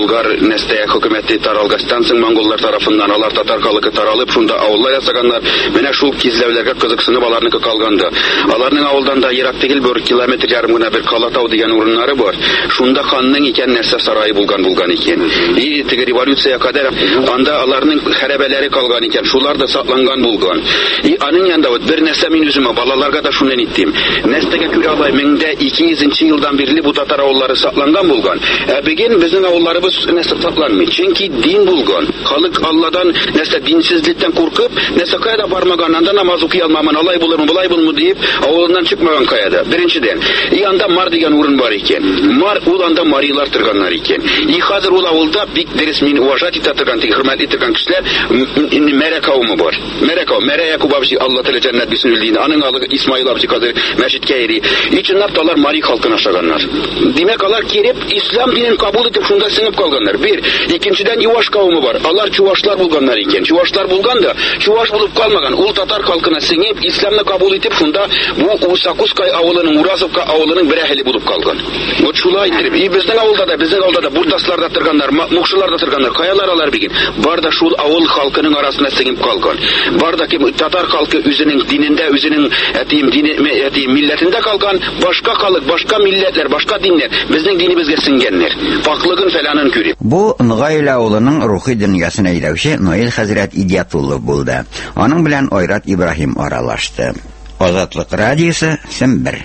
болгар нәстә хөкүмәте таралгастан соң монголлар тарафыннан алар татар халкы таралып, шунда авыллар ясаганнар. Менә шул кизләүләргә кызыксынып аларныкы калганды. Аларның авылдан да ерак түгел, бер километр ярым гына бер Калатау дигән урыннары бар. Шунда ханның икән нәрсә сарае булган булган икән. И теге революция кадәр анда аларның хәрабәләре калган икән. Шулар да сакланган булган. И аның янда вот бер нәрсә мин үземә балаларга да шуны әйттем. Нәрсәгә күрә алай мең ике йөзенче елдан бирле бу татар авыллары сакланган булган. Ә бүген безнең авылларыбыз нәрсә сакланмый. Чөнки дин булган. Халык Алладан нәрсә динсезлектән куркып, нәрсә кайда бармаган, анда намаз укый алмамын, алай булырмы, булай булмы дип, авылыннан чыкмаган кайда. Беренчедән, и анда Мар дигән урын бар икән. Мар ул анда марилар торганнар икән. И хәзер ул авылда бик дөрес мин уважать итә торган, хөрмәт итә торган кешеләр Мәре кавымы бар. Мәре кавым, Мәре Якуб абзый, Алла тәгалә җәннәт бисен үлдине. Аның алыгы Исмаил абзый хәзер мәчеткә йөри. Иченнәп талар мари халкына ашаганнар. Димәк, алар киреп ислам динен кабул итеп шунда сеңеп калганнар. Бер, икенчедән Юаш кавымы бар. Алар чуашлар булганнар икән. Чуашлар булганда, чуаш булып калмаган. Ул татар халкына сеңеп, исламны кабул итеп шунда бу Усакускай авылының, Уразовка авылының бер әһле булып калган. Вот шулай итеп, и безнең авылда да, безнең авылда да бурдаслар да торганнар, мукшылар да торганнар. Каялар алар биген. Бар да шул авыл халкының арасына сеңеп калган. Бар да кем татар халкы үзенең динендә, үзенең әтием дине, әтием милләтендә калган, башка халык, башка милләтләр, башка диннәр безнең динебезгә сеңгәннәр. Паклыгын фәланын күреп. Бу Гаилә авылының рухи дөньясын әйдәүче Наил хәзрәт Идиятуллов булды. Аның белән Айрат Ибраһим аралашты. Азатлык радиосы Сембер.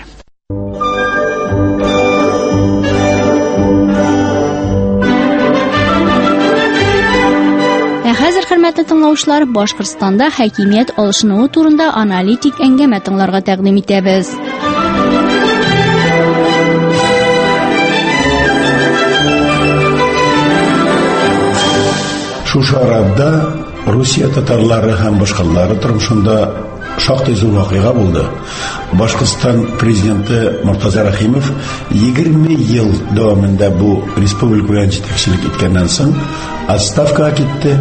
Хәзер хөрмәтле тыңлаучылар, Башкортстанда хакимият алышынуы турында аналитик әңгәмә тыңларга тәкъдим итәбез. Шушы арада Русия татарлары һәм башкалары тормышында шактый зур вакыйга булды. Башкортстан президенты Муртаза Рахимов егерме ел дәвамында бу республика белән җитәкчелек иткәннән соң отставкага китте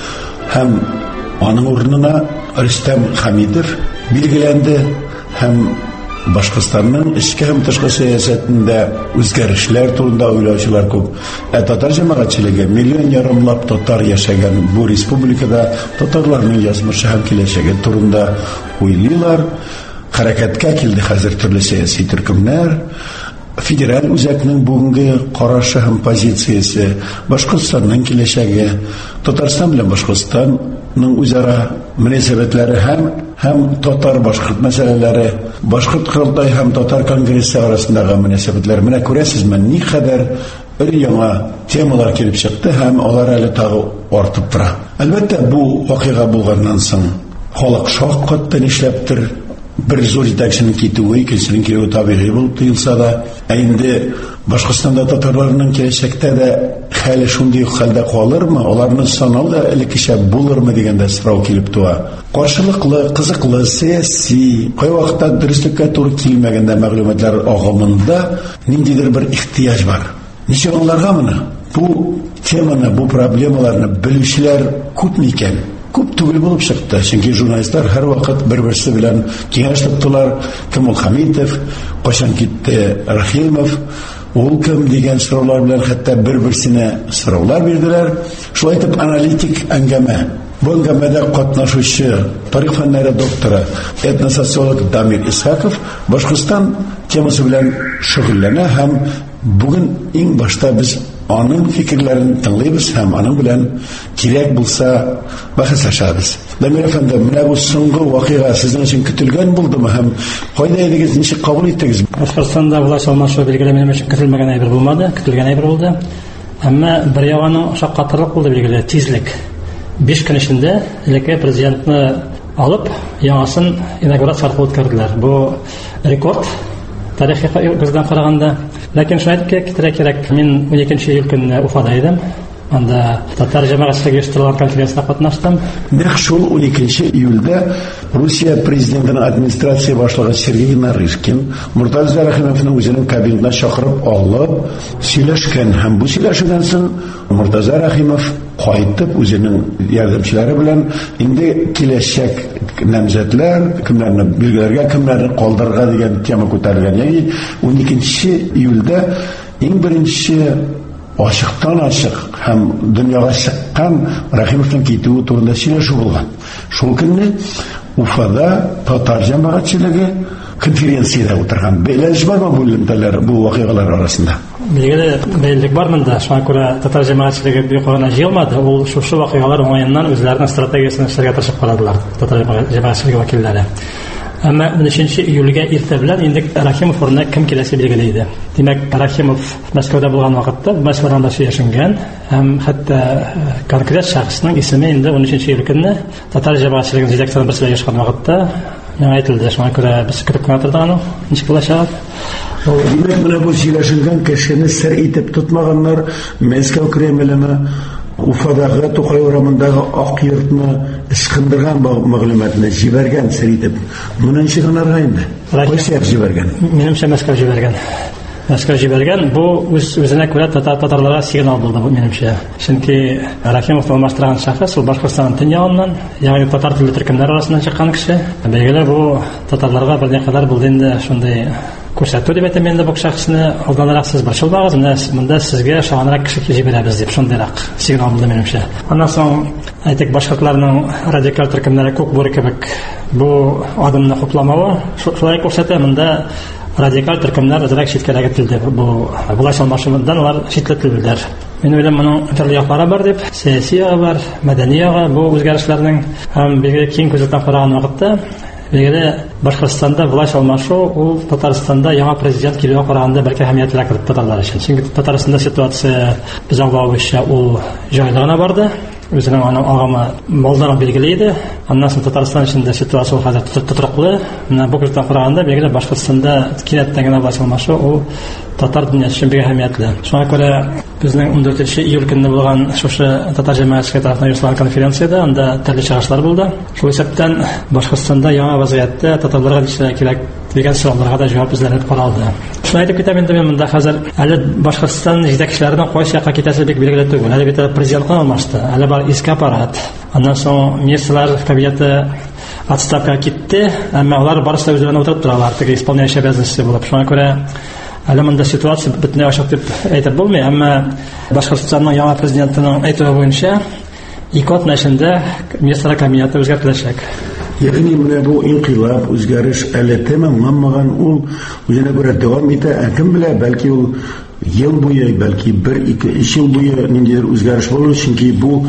һәм аның урынына Рөстәм Хәмидов билгеләнде һәм Башкортстанның эчке һәм тышкы сәясәтендә үзгәрешләр турында уйлаучылар күп. Ә татар җәмәгатьчелеге миллион ярымлап татар яшәгән бу республикада татарларның язмышы һәм киләчәге турында уйлыйлар. Хәрәкәткә килде хәзер төрле сәяси төркемнәр. Федераль үзәкнең бүгенге карашы һәм позициясе, Башкортстанның киләчәге, Татарстан белән Башкортстанның үзара мөнәсәбәтләре һәм һәм татар-башкорт мәсьәләләре, Башкорт Корылтай һәм Татар конгрессы арасындагы мөнәсәбәтләр. Менә күрәсезме, никадәр өр-яңа темалар килеп чыкты һәм алар әле тагы артып тора. Әлбәттә, бу вакыйга булганнан соң халык шаккатты нишләптер. Бер зур җитәкченең китүе, икенчесенең килүе табигый булып тоелса да, ә инде Башкортстанда татарларның киләчәктә дә хәле шундый хәлдә калырмы, аларның санау да элеккечә булырмы дигәндә сорау килеп туа. Каршылыклы, кызыклы, сәяси, кай вакытта дөреслеккә туры килмәгәндә мәгълүматлар агымында ниндидер бер ихтыяҗ бар. Ничә аңларга моны? Бу теманы, бу проблемаларны белүчеләр күпме икән? Күп түгел булып чыкты. Чөнки журналистлар һәр вакыт бер-берсе белән киңәш тоттылар. Кем ул Хәмитов, кайчан китте Рахимов, ул кем дигән сораулар белән хәтта бер-берсенә сораулар бирделәр. Шулай итеп аналитик әңгәмә. Бу әңгәмәдә катнашучы тарих фәннәре докторы, этносоциолог Дамир Исхаков Башкортстан темасы белән шөгыльләнә һәм бүген иң башта без аның фикерләрен тыңлыйбыз һәм аның белән кирәк булса бәхәсләшәбез. Дамир әфәнде, менә бу соңгы вакыйга сезнең өчен көтелгән булдымы һәм кайда идегез, ничек кабул иттегез? Башкортстанда булаш алмашу билгеле минем өчен көтелмәгән әйбер булмады, көтелгән әйбер булды. Әмма бер ягының шаккатырлык булды билгеле, тизлек. Биш көн эчендә элекке президентны алып, яңасын инаугурация аркылы үткәрделәр. Бу рекорд тарихи күздән караганда. Ләкин шулай китәргә кирәк. Мин уникенче июль көнне Уфада идем. Анда татар җәмәгатьчелеге оештырылган конференциясына катнаштым. Нәкъ шул уникенче июльдә Русия президентының администрация башлыгы Сергей Нарышкин Муртаза Рахимовның үзенең кабинетына чакырып алып сөйләшкән һәм бу сөйләшүдән соң Муртаза Рахимов кайтып үзенең ярдәмчеләре белән инде киләчәк намзәтләр, кемнәрне билгеләргә, кемнәрне калдырырга дигән тема күтәрелгән. Ягъни уникенче июльдә иң беренче ачыктан ачык һәм дөньяга чыккан Рәхимовның китүе турында сөйләшү булган. Шул көнне Уфада татар җәмәгатьчелеге конференцияда утырган. Бәйләнеш бар бу элемтәләр, бу вакыйгалар арасында. Билгеле бәйлелек бар монда. Шуңа күрә татар җәмәгатьчелеге бик кына җыелмады. Ул шушы вакыйгалар уңаеннан үзләренең стратегиясен эшләргә тырышып карадылар. Татар җәмәгатьчелеге вәкилләре. Әмма унөченче июльгә иртә белән инде Рахимов урынына кем киләсе билгеле иде. Димәк, Рахимов Мәскәүдә булган вакытта Мәскәүдә яшәгән һәм хәтта конкрет шәхеснең исеме инде унөченче июль көнне татар җәмәгатьчелегенең җитәкчеләреннән берсе яшәгән вакытта миңа әйтелде. Шуңа күрә без көтеп кенә тордык аны. Ничек булачак? Димәк, менә бу сөйләшелгән кешене сер итеп тотмаганнар. Мәскәү Кремлеме Уфадагы Тукай урамындагы Ак йортны ышкындырган мәгълүматны җибәргән сер итеп. Моны ничек анарга инде? Кайсы як җибәргән? Минемчә Мәскәү җибәргән. Мәскәү җибәргән. Бу үз үзенә күрә татар татарларга сигнал булды бу минемчә. Чөнки Рахимовны алмаштырган шәхес ул Башкортстанның төньягыннан, ягъни татар телле төркемнәр арасыннан чыккан кеше. Бәйгеле бу татарларга бернекадәр булды инде шундый күрсәтү дип әйтәм инде бу шәхесне алданрак сез борчылмагыз, менә монда сезгә шагынрак кеше җибәрәбез дип шундыйрак сигнал булды минемчә. Аннан соң әйтик башкортларның радикаль төркемнәре күк бүре кебек бу адымны хупламавы шулай күрсәтә. Монда радикаль төркемнәр үзрәк читкәрәк ителде. Бу булаш алмашуыннан алар читләтелделәр. Мин уйлыйм, моның төрле яклары бар дип, сәяси ягы бар, мәдәни ягы, бу үзгәрешләрнең һәм бигрәк киң күзәтеп караган вакытта бигрәк Башкортстанда власть алмашу ул Татарстанда яңа президент килүгә караганда бәлки әһәмиятлерәк татарлар өчен. Чөнки Татарстанда ситуация без аңлавыбызча ул җайлыгына барды. Үзенең аның агымы малдан билгеле иде. Аннан соң Татарстан эчендә ситуация хәзер тотрыклы. Менә бу күздән караганда бигрәк Башкортстанда кинәттән генә власть алмашу ул татар дөньясы өчен бик әһәмиятле. Шуңа күрә безнең ундүртенче июль көнне булган шушы татар җәмәгатьчелеге тарафыннан оештырылган конференцияда анда төрле чыгышлар булды. Шул исәптән Башкортстанда яңа вазгыятьтә татарларга ничек кирәк дигән сорауларга да җавап эзләнеп каралды. Шуңа әйтеп китәм инде, монда хәзер әле Башкортстан җитәкчеләренең кайсы якка китәсе бик билгеле түгел. Әле бит президентка алмашты, әле бар иске аппарат. Аннан соң министрлар кабинеты отставкага китте, әмма алар барысы да үзләренә утырып торалар, теге исполняющий обязанности булып. Шуңа күрә әле монда ситуация бөтенләй ачык дип әйтеп булмый, әмма Башкортстанның яңа президентының әйтүе буенча ике атна эчендә министрлар кабинеты үзгәртеләчәк. Ягъни менә бу инкыйлаб, үзгәреш әле тәмамланмаган, ул үзенә күрә дәвам итә. Кем белә, бәлки ул ел буе, бәлки бер-ике өч ел буе ниндидер үзгәреш булыр, чөнки бу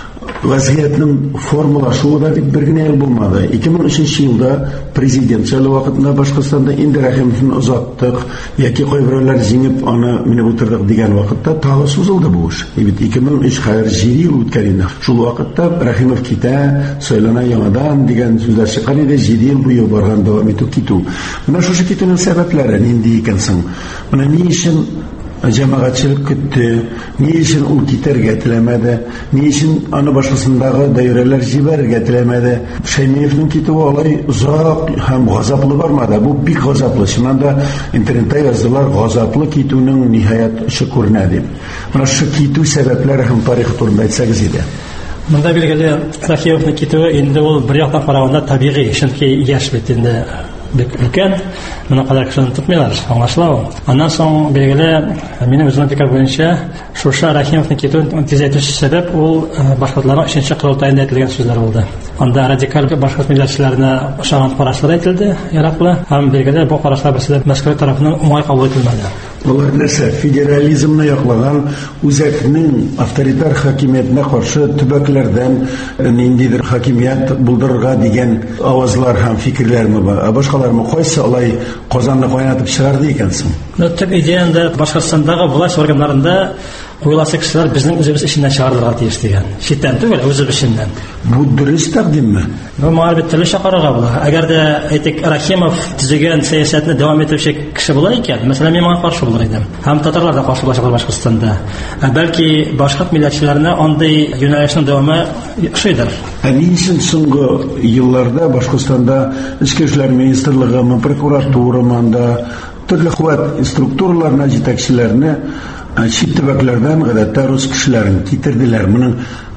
вазгыятның формулашуы да бит бер генә ел булмады. ике мең өченче елда президент сайлау вакытында Башкортстанда инде Рәхимовны озаттык, яки кайберләр җиңеп аны менеп утырдык дигән вакытта тагы сузылды бу эш. Бит ике мең өч хәзер җиде ел үткән инде. Шул вакытта Рәхимов китә, сайлана яңадан дигән сүзләр чыккан иде, җиде ел буе барган дәвам итү китү. Менә шушы китүнең сәбәпләре нинди икән соң? Менә ни өчен җәмәгатьчелек көтте, ни өчен ул китәргә теләмәде, ни өчен аны Башкортстандагы даирәләр җибәрергә теләмәде. Шәймиевнең китүе алай озак һәм газаплы бармады. Бу бик газаплы. Шуннан да интернетта яздылар, газаплы китүнең ниһаять эше күренә дип. Менә шу китү сәбәпләре һәм тарихы турында әйтсәгез иде. Монда билгеле Рахимовның китүе инде ул бер яктан караганда табигый, чөнки яшь бит инде бик өлкән, моны кадәр кешене тотмыйлар, аңлашыла. Аннан соң билгеле минем үземнең фикер буенча шушы Рахимовның китүен тизәйтүче сәбәп ул башкортларның өченче корылтаенда әйтелгән сүзләр булды. Анда радикаль башкорт милләтчеләренә ошаган карашлар әйтелде, яраклы, һәм билгеле бу карашлар берсе дә Мәскәү тарафыннан уңай кабул ителмәде. Алар нәрсә, федерализмны яклаган, үзәкнең авторитар хакимиятенә каршы төбәкләрдән ниндидер хакимият булдырырга дигән авазлар һәм фикерләрме бар. Башкалармы кайсы алай Казанны кайнатып чыгарды икән соң? Төп идеяда Башкортстандагы власть органнарында уйласа кешеләр безнең үзебез эченнән чыгарырга тиеш дигән. Читтән түгел, үзебез эченнән. Бу дөрес тәкъдимме? Бу мәгълүмат төрле чакырырга була. Әгәр дә әйтик Рахимов төзегән сәясәтне дәвам итүче кеше була икән, мәсәлән, мин моңа каршы булыр идем. Һәм татарлар да каршы булачаклар Башкортстанда. Ә бәлки башка милләтчеләрне андый юнәлешнең дәвамы шуйдыр. Ә ни өчен соңгы елларда Башкортстанда Эчке эшләр министрлыгы, прокуратура манда төрле куәт структураларына җитәкчеләрне чит төбәкләрдән гадәттә рус кешеләрен китерделәр. Моның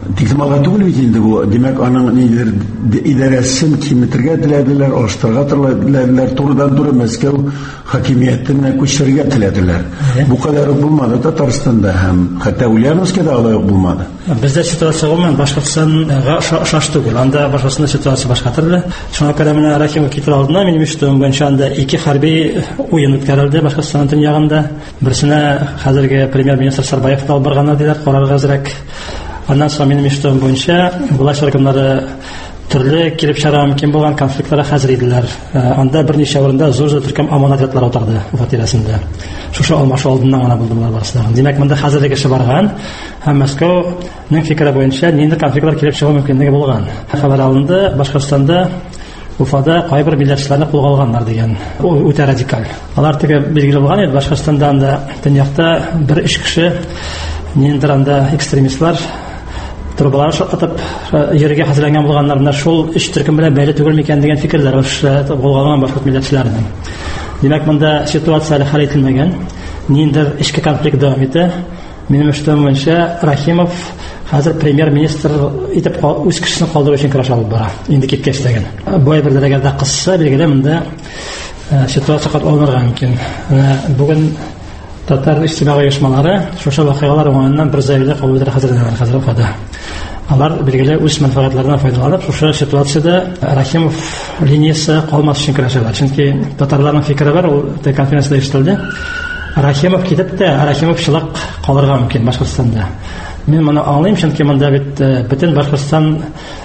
Диктамалга түгел бит инде бу. Димәк, аның нидер идарәсен киметергә теләделәр, аштырга теләделәр, турыдан-туры Мәскәү хакимиятенә күчерергә теләделәр. Бу кадәр булмады Татарстанда һәм хәтта Ульяновскида алай булмады. Бездә ситуация гомумән Башкортстанга шаш түгел. Анда Башкортстанда ситуация башка төрле. Шуңа күрә менә Рахимов китер алдына минем иштем буенча анда ике хәрби уен үткәрелде Башкортстан төньягында. Берсенә хәзерге премьер-министр Сарбаев алып барганнар диләр, карарга әзрәк. Аннан соң минем иштем буенча булаш органнары төрле килеп чыгара мөмкин булган конфликтларга хәзер иделәр. Анда берничә урында зур-зур төркем аманатлар утырды фатирасында. Шушы алмашу алдыннан гына булды булар барысы. Димәк, монда хәзерге кеше барган һәм Мәскәүнең фикере буенча нинди конфликтлар килеп чыгу мөмкинлеге булган. Хәбәр алынды, Башкортстанда Уфада кайбер милләтчеләрне кулга алганнар дигән. Ул үтә радикаль. Алар теге билгеле булган иде, Башкортстанда анда төньякта бер эш кеше ниндидер анда экстремистлар трубалар шатып йөрергә хәзерләнгән булганнар, менә шул эш төркем белән бәйле түгел микән дигән фикерләр булган башка милләтчеләрнең. Димәк, монда ситуация хәл ителмәгән, ниндидер эчке конфликт дәвам итә. Минем эштәм буенча Рахимов хәзер премьер-министр итеп үз кешесен калдыру өчен көрәш алып бара. Инде киткәч тәген. Бу әйберләргә дә кысса билгеле монда ситуация кат алынырга мөмкин. Бүген Татар иҗтимагый оешмалары шушы вакыйгалар уңаеннан бер заявление кабул итәргә хәзерләнәләр хәзер Уфада. Алар билгеле үз мәнфәгатьләренә файдаланып, шушы ситуациядә Рахимов линиясе калмас өчен көрәшәләр. Чөнки татарларның фикере бар, ул конференциядә ишетелде. Рахимов китеп тә Рахимовчылык калырга мөмкин Башкортстанда. Мин моны аңлыйм, чөнки монда бит бөтен Башкортстанның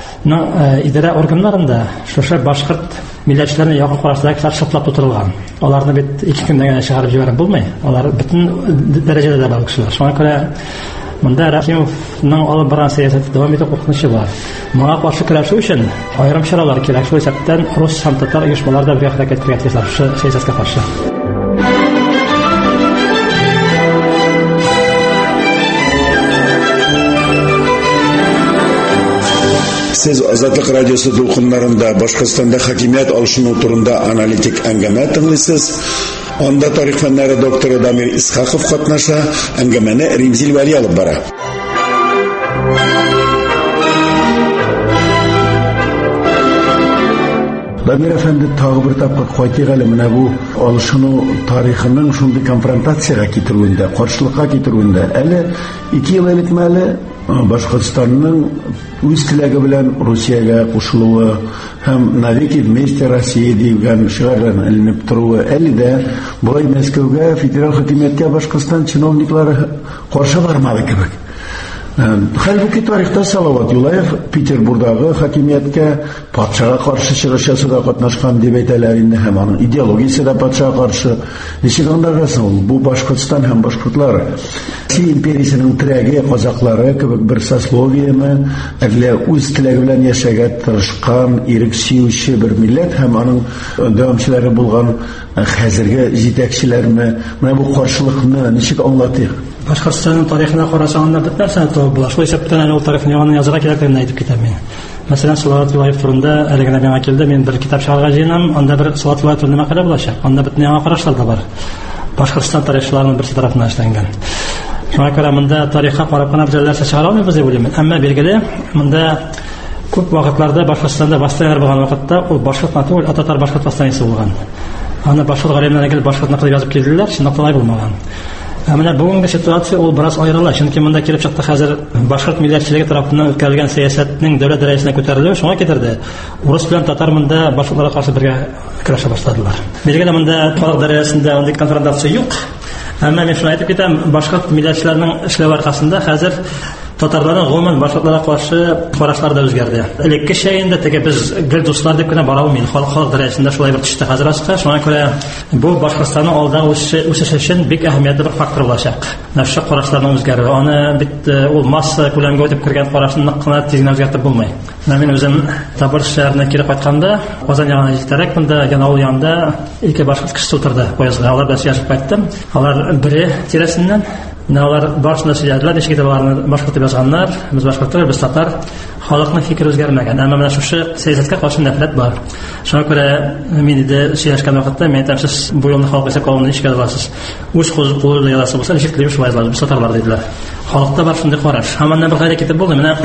идарә органнарында шушы башкорт милләтчеләрне якын карашлар китап шатлап тутырылган. Аларны бит ике көндән генә чыгарып җибәреп булмый. Алар бөтен дәрәҗәдә дә бар кешеләр. Шуңа күрә монда Рахимовның алып барган сәясәте дәвам итә куркынычы бар. Моңа каршы көрәшү өчен аерым чаралар кирәк. Шул исәптән рус һәм татар оешмалары да бер хәрәкәт итәргә тиешләр шушы сәясәткә каршы. Siz Azadlık Radyosu dolqunlarında Başkastanda hakimiyet alışının turunda analitik əngəmə tınlısınız. Onda tarix fənləri doktoru Damir İshaqov qatnaşa, əngəməni Rimzil Vəli alıb bara. Damir Efendi tağı bir tapqı qoytiğəli mənə bu alışının tarixinin şundi konfrontasiyaya getiründə, qarşılıqqa getiründə. Əli iki yıl elitməli Башкортстанның үз теләге белән Русиягә кушылуы һәм навеки вместе Россия дигән шигардан эленеп торуы, әле дә болай Мәскәүгә федераль хакимияткә Башкортстан чиновниклары каршы бармады кебек. Хәлбуки тарихта Салават Юлаев Петербургдагы хакимияткә патшага каршы чыгыш ясауда катнашкан дип әйтәләр инде, һәм аның идеологиясе дә патшага каршы. Ничек аңларсың ул? Бу Башкортстан һәм башкортлар Россия империясының терәге казаклары кебек бер сословиеме, әллә үз теләге белән яшәргә тырышкан, ирек сөюче бер милләт һәм аның дәвамчылары булган хәзерге җитәкчеләрме? Менә бу каршылыкны ничек аңлатыйк? Башкортстанның тарихына карасаң, бер нәрсә табып була. Шул исәптән ул тарихны ягын язырга кирәклеген әйтеп китәм мин. Мәсәлән, Салават Юлаев турында әле генә миңа килде, мин бер китап чыгарга җыенам, анда бер Салават Юлаев турында мәкалә булачак. Анда бөтен яңа карашлар да бар. Башкортстан тарихчыларының берсе тарафыннан эшләнгән. Шуңа күрә монда тарихка карап кына бер нәрсә чыгара алмыйбыз дип уйлыйм. Әмма билгеле, монда күп вакытларда Башкортстанда бастыйлар булган вакытта ул башкортна түгел, татар башкорт бастыйсы булган. Аны башкорт галимнәре гел башкортна кылып язып килделәр, чынлап булмаган. Менә бүгенге ситуация ул бераз аерыла, чөнки монда килеп чыкты хәзер башкорт милләтчелеге тарафыннан үткәрелгән сәясәтнең дәүләт дәрәҗәсенә күтәрелүе шуңа китерде. Урыс белән татар монда башкортларга каршы бергә көрәшә башладылар. Билгеле, монда халык дәрәҗәсендә андый конфронтация юк. Әмма мин шуны әйтеп китәм, башкорт милләтчеләрнең эшләү аркасында хәзер татарларның гомумән башкортларга каршы карашлары да үзгәрде. Элеккечә инде теге без гел дуслар дип кенә бара алмыйбыз. Халык халык дәрәҗәсендә шулай бер төште хәзер аска. Шуңа күрә бу Башкортстанның алдагы үсеше өчен бик әһәмиятле бер фактор булачак. Нәрсә карашларның үзгәрүе. Аны бит ул масса күләмгә үтеп кергән карашны нык кына тиз генә үзгәртеп булмый. Мин үзем Табыр шәһәренә кире кайтканда, Казан ягына җитәрәк монда Янаул янында ике башкорт кеше утырды поездга. Алар белән сөйләшеп кайттым. Алар бире тирәсеннән Алар барышында сөйләделәр, ничек итеп аларны башкорт дип язганнар, без башкортлар, без татар, халыкның фикере үзгәрмәгән. Әмма менә шушы сәясәткә каршы нәфрәт бар. Шуңа күрә мин иде сөйләшкән вакытта мен әйтәм, сез бу елны халык исәп алуны ничек язасыз? Үз кулы язасы булса, ничек дип шулай язасыз, без татарлар диделәр. халыкта бар шундый караш. Һәм бер хәле китеп булды. Менә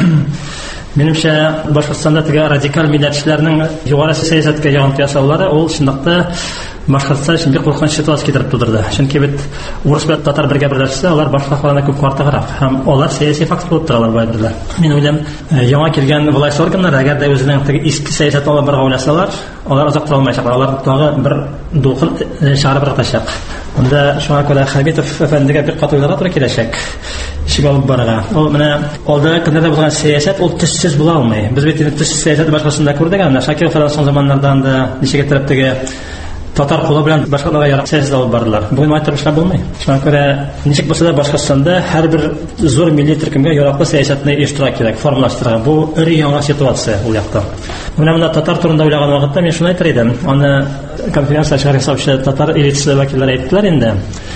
минемчә Башкортстанда теге радикаль милләтчеләрнең югары сәясәткә ягынты ясаулары ул чынлыкта Башкортстан өчен бик куркыныч ситуация китереп тудырды. Чөнки бит урыс белән татар бергә берләшсә, алар башка халыклардан күп артыграк һәм алар сәяси фактор булып торалар байтырлар. Мин уйлам, яңа килгән власть органнары әгәр дә үзенең теге иске сәясәтне алып барга уйласалар, алар озак тора алмаячаклар. Алар тагы бер дулкын чыгарып ратачак. Монда шуңа күрә Хәбитов әфәндегә бик каты уйларга туры киләчәк. Ишек алып барырга. Ул менә алда көннәрдә булган сәясәт ул төссез була алмый. Без бит төссез сәясәт башкасында күрдек, әмма Шакир Фәрәнсон заманнардан да ничек итеп теге татар кулы белән башкаларга ярак сәясәт алып бардылар. Бу мәйданда эшләп булмый. Шуңа күрә ничек булса да Башкортстанда һәрбер зур милли төркемгә яраклы сәясәтне оештыра кирәк, формалаштыра. Бу ире яңа ситуация ул якта. Менә монда татар турында уйлаган вакытта мин шуны әйтер идем. Аны конференция чыгарып татар элитасы вәкилләре әйттеләр инде.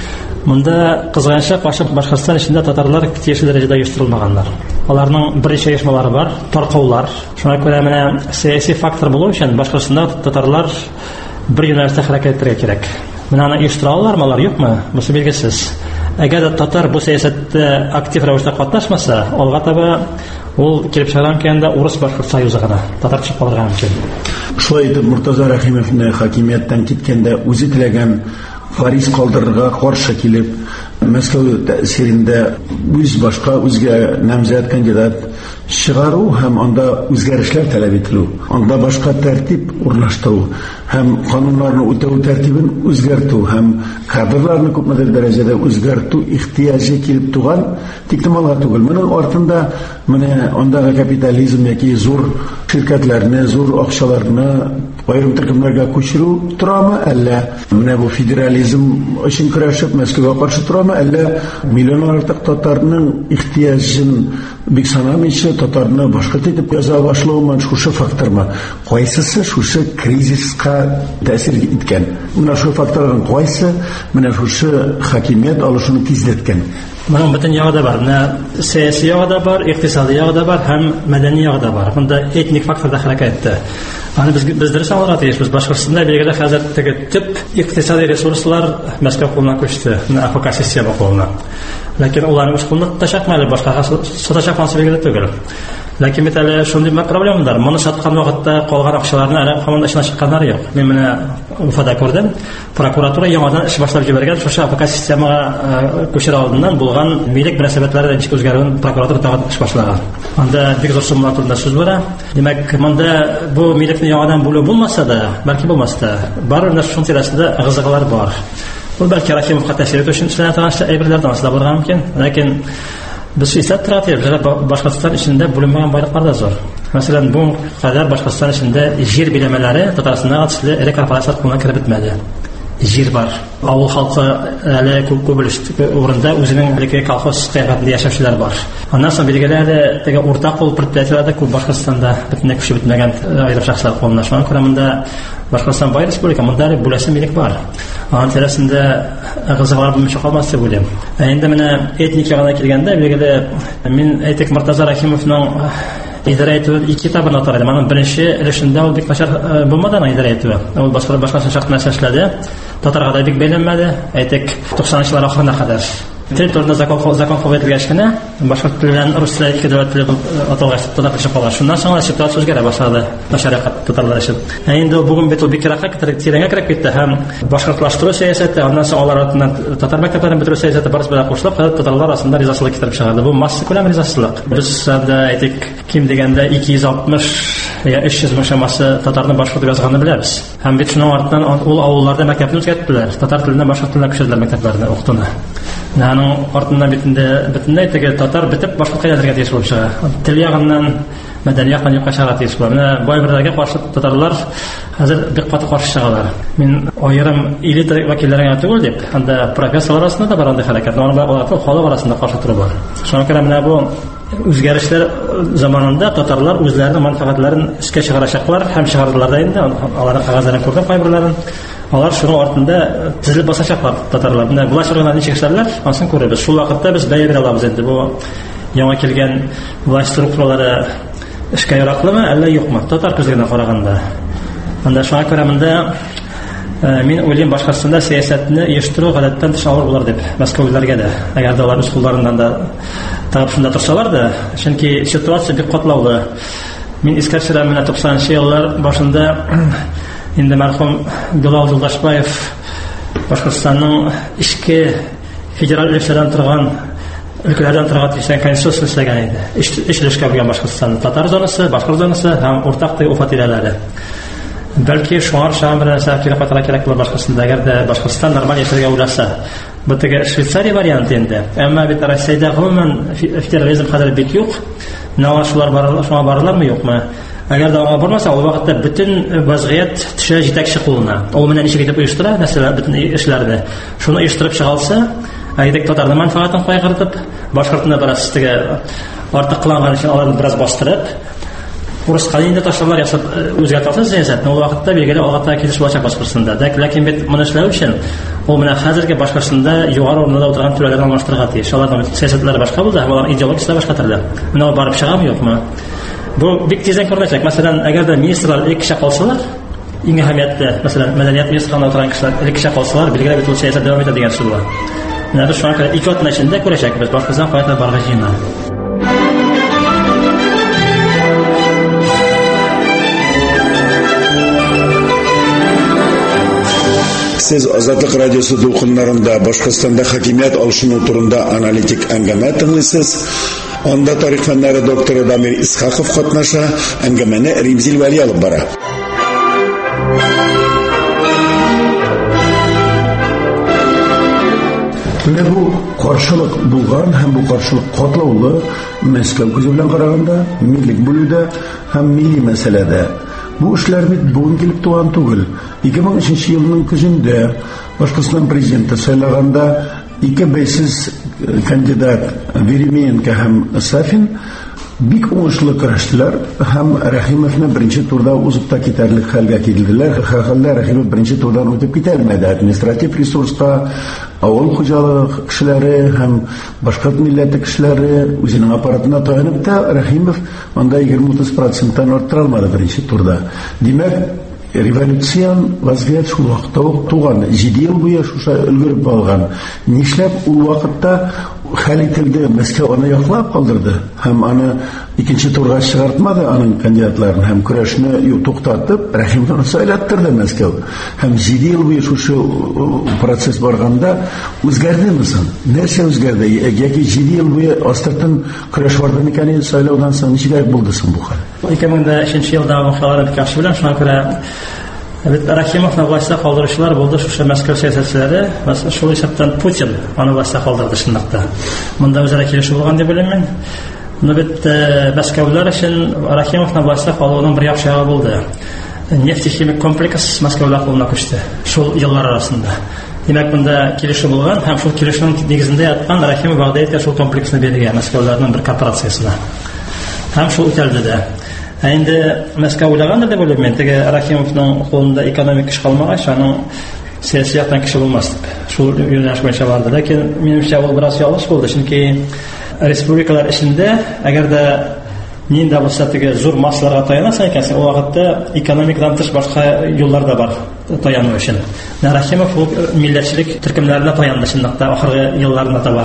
Монда кызганча кашып Башкортстан эчендә татарлар тиешле дәрәҗәдә оештырылмаганнар. Аларның беренче оешмалары бар, таркаулар. Шуңа күрә менә сәяси фактор булу өчен Башкортстанда татарлар бер юнәлештә хәрәкәт итәргә кирәк. Менә аны оештыралар, алар юкмы? Бусы билгесез. Әгәр татар бу сәясәттә актив рәвештә катнашмаса, алга таба ул килеп чыган кенә урыс башкорт союзы гына татарча калырга мөмкин. Шулай итеп Муртаза Рәхимовны хакимияттан киткәндә үзе теләгән Фарис калдырырга каршы килеп, Мәскәү тәэсирендә үз башка үзгә намзәт кандидат чыгару һәм анда үзгәрешләр таләп ителү, анда башка тәртип урнаштыру һәм кануннарны үтәү тәртибен үзгәртү һәм кадрларны күпмедер дәрәҗәдә үзгәртү ихтыяҗы килеп туган тиктималга түгел. Моның артында менә андагы капитализм яки зур ширкәтләрне, зур акчаларны аерым төркемнәргә күчерү торамы, әллә менә бу федерализм өчен көрәшеп Мәскәүгә каршы торамы, әллә миллион артык татарның ихтыяҗын бик санамыйча татарны башкорт итеп яза башлауы шушы фактормы? Кайсысы шушы кризиска тәэсир иткән? Менә шу факторларның кайсы менә шушы хакимият алышуны тизләткән? Моның бөтен ягы да бар. Менә сәяси ягы да бар, икътисади ягы да бар һәм мәдәни ягы да бар. Монда этник фактор да хәрәкәт итә. Аны без без дөрес аңларга тиешбез. Башкортстанда билгеле хәзер теге төп икътисади ресурслар Мәскәү кулына күчте, АФК система кулына. Ләкин уларның үз кулында тотачакмы әле башкага сатачакмасы билгеле түгел. Ләкин бит әле шундый проблема бар. Моны саткан вакытта калган акчаларны әле команда эшенә чыкканнар юк. Мин менә Уфада күрдем. Прокуратура яңадан эш башлап җибәргән, шушы АФК системага күчерә алдыннан булган милек мөнәсәбәтләре ничек үзгәрүен прокуратура тагын эш башлаган. Анда бик зур суммалар турында сүз бара. Димәк, монда бу милекне яңадан бүлү булмаса да, бәлки булмаса да, барыбер шуның тирәсендә ыгы-зыгылар бар. Ул бәлки Рахимовка тәэсир итү өчен эшләнә торган әйберләрдән аслап барырга мөмкин. Ләкин без исәп тратып, Башкортстан эчендә бүленмәгән байлыклар да зур. Мәсәлән, бу кадәр Башкортстан эчендә җир биләмәләре Татарстанга атлы эре корпорациялар кулына кереп бетмәде. Җир бар. Авыл халкы әле күп күп урында үзенең элекке колхоз кыяфәтендә яшәүчеләр бар. Аннан соң билгеле әле теге уртак кул предприятиеләрдә күп Башкортстанда бөтенләй күчеп бетмәгән аерым шәхесләр кулына. Шуңа күрә монда Башкортстан бай республика, монда бүләсе милек бар. Аның тирәсендә ыгы-зыгылар булмыйча калмас дип уйлыйм. Инде менә этник ягына килгәндә билгеле мин әйтик Муртаза Рахимовның идара итүе ике этабын атар идем. Аның беренче өлешендә ул бик начар булмады аның идара итүе. Ул башка башка шәхесләр эшләде. Татарга да бик бәйләнмәде. Әйтик туксанынчылар ахырына кадәр. Тел турында закон закон кабул кенә башкорт телен рус телен ике дәүләт теле аталган татар теле кала. Шуннан соң ситуация үзгәрә башлады. Башаракат татарлар өчен. Инде ул бүген бит ул бик рәхәт тирәнгә кереп китте һәм башкортлаштыру сәясәте, аннан соң алар артыннан татар мәктәпләрен бетерү сәясәте барысы белән кушылып, хәзер татарлар арасында ризасызлык китереп чыгарды. Бу масса күләм ризасызлык. Без анда әйтик, ким дигәндә ике йөз алтмыш я өч йөз мең шамасы татарны башкорт язганны беләбез. Һәм бит шуның артыннан ул авылларда мәктәпне үзгәрттеләр. Татар теленә башкорт теленә күчерделәр мәктәпләрне укытуны. Аның артыннан битендә бөтенләй теге татар битеп башкортка язарга тиеш булып чыга. Тел ягыннан мәдәни яктан юкка чыгара тиеш була. Менә бай берләргә каршы татарлар хәзер бик каты каршы чыгалар. Мин аерым элита вәкилләренә түгел дип, анда профессорлар арасында да бар андый хәрәкәт. Алар халык арасында каршы туры бар. Шуңа күрә менә бу үзгәрешләр заманында татарлар үзләренең мәнфәгатьләрен искә чыгарачаклар һәм чыгардылар да инде. Аларның кагазларын күргән кайберләрен. Алар шуның артында тизилеп басачаклар татарлар. Менә булай чыгырга ничек эшләрләр? Анысын күрәбез. Шул вакытта без бәя бирә алабыз инде. Бу яңа килгән власть структуралары эшкә яраклымы, әллә юкмы? Татар күзенә караганда. Анда шуңа күрә монда мин уйлыйм, Башкортстанда сәясәтне оештыру гадәттән тыш авыр булыр дип Мәскәүләргә дә. Әгәр дә алар үз кулларыннан да табып шунда торсалар да, чөнки ситуация бик катлаулы. Мин искә төшерәм, менә туксанынчы еллар башында инде мәрхүм Билал Юлдашбаев Башкортстанның ичке федераль өлкәләрдән торган өлкәләрдән торган тиешле конституция эшләгән иде. Эшлешкә булган Башкортстанның татар зонасы, башкорт зонасы һәм уртак Уфа тирәләре. Бәлки шуңар шагын белән сәкиле катара кирәк булыр Башкортстанда, әгәр дә Башкортстан нормаль яшәргә уйласа. Бу теге Швейцария варианты инде. Әмма бит Россиядә гомумән федерализм хәзер бик юк. Менә шулар баралар, шуңа баралармы юкмы? Әгәр дә аңа бармаса, ул вакытта бөтен вазгыять төшә җитәкче кулына. Ул менә ничек итеп оештыра, мәсәлән, бөтен эшләрне. Шуны оештырып чыгалса, әйдәк татарның мәнфәгатен кайгыртып, башкортны бераз теге артык кылган өчен аларны бераз бастырып, урыска инде ташлар ясап үзгәртәсе сәясәтне ул вакытта билгеле алгата килеш булачак Башкортстанда. Ләкин бит моны эшләү өчен ул менә хәзерге Башкортстанда югары урында утырган түрәләрне алмаштырырга тиеш. Аларның сәясәтләре башка булды, һәм аларның идеологиясе башка төрле. Менә барып чыгамы юкмы? Бу бик тиздән күренәчәк. Мәсәлән, әгәр дә министрлар ике кеше калсалар, иң әһәмиятле, мәсәлән, мәдәният министрына утырган кешеләр ике кеше калсалар, билгеле бит ул сәясәт дәвам итә дигән сүз була. Менә шуңа күрә ике атна эчендә күрәчәкбез Башкортстан кайда барга җыена. Siz Azadlık Radyosu dolqunlarında Bashqortostonda hakimiyat alışını turunda analitik әңгәмә тыңлыйсыз. Onda tarix fənləri doktoru Damir İsxaqov qatnaşa, әңгәмәне Римзил Вәли алып бара. Менә бу каршылык булган һәм бу каршылык катлаулы Мәскәү күзе белән караганда, миллик бүлүдә һәм милли мәсьәләдә. Бу эшләр бит бүген килеп туган түгел. ике мең өченче елның көзендә Башкортстан президенты сайлаганда ике бәйсез кандидат Веременко һәм Сафин бик уңышлы көрәштеләр һәм Рәхимовны беренче турда узып та китәрлек хәлгә килделәр. Хәлләр Рәхимов беренче турдан үтеп китә алмады. Административ ресурска авыл хуҗалык кешеләре һәм башка милләт кешеләре үзенең аппаратына таянып та Рәхимов анда егерме-утыз проценттан арттыра алмады беренче турда. Димәк, революцион вазгыять шул вакытта ук туган, җиде ел буе шуша өлгереп алган. Нишләп ул вакытта хәл ителде, Мәскәү аны яклап калдырды һәм аны икенче турга чыгартмады аның кандидатларын һәм көрәшне туктатып, Рәхимовны сайлаттырды Мәскәү. Һәм җиде ел буе шушы процесс барганда үзгәрдеме соң? Нәрсә үзгәрде? Яки җиде ел буе астыртын көрәш барды микән сайлаудан соң ничек булды соң бу хәл? ике мең өченче елда вакыйгалар бик яхшы белән, шуңа күрә Бит Рахимовны властьта калдыручылар булды шушы Мәскәү сәясәтчеләре, шул исәптән Путин аны властьта калдырды шундыйда. Монда үзара килешү булган дип беләм мин. Но бит Мәскәүләр өчен Рахимовны властьта калуының бер яхшы ягы булды. Нефтехимик комплекс Мәскәүләр кулына күчте шул еллар арасында. Димәк, монда килешү булган һәм шул килешүнең нигезендә яткан Рахимов вәгъдә итә шул комплексны бирергә Мәскәүләрнең бер корпорациясына. Һәм шул үтәлде дә. Инде Мәскәү уйлагандыр дип уйлыйм мен, теге Рахимовның кулында экономик эш калмагач, аның сәяси яктан кеше булмас дип. Шул юнәлеш буенча барды. Ләкин минемчә ул бераз ялгыш булды, чөнки республикалар эчендә, әгәр дә нинди булса теге зур массаларга таянасың икән, ул вакытта экономикадан тыш башка юллар да бар таяну өчен. Рахимов ул милләтчелек төркемнәренә таянды шундыйда ахыргы елларында таба.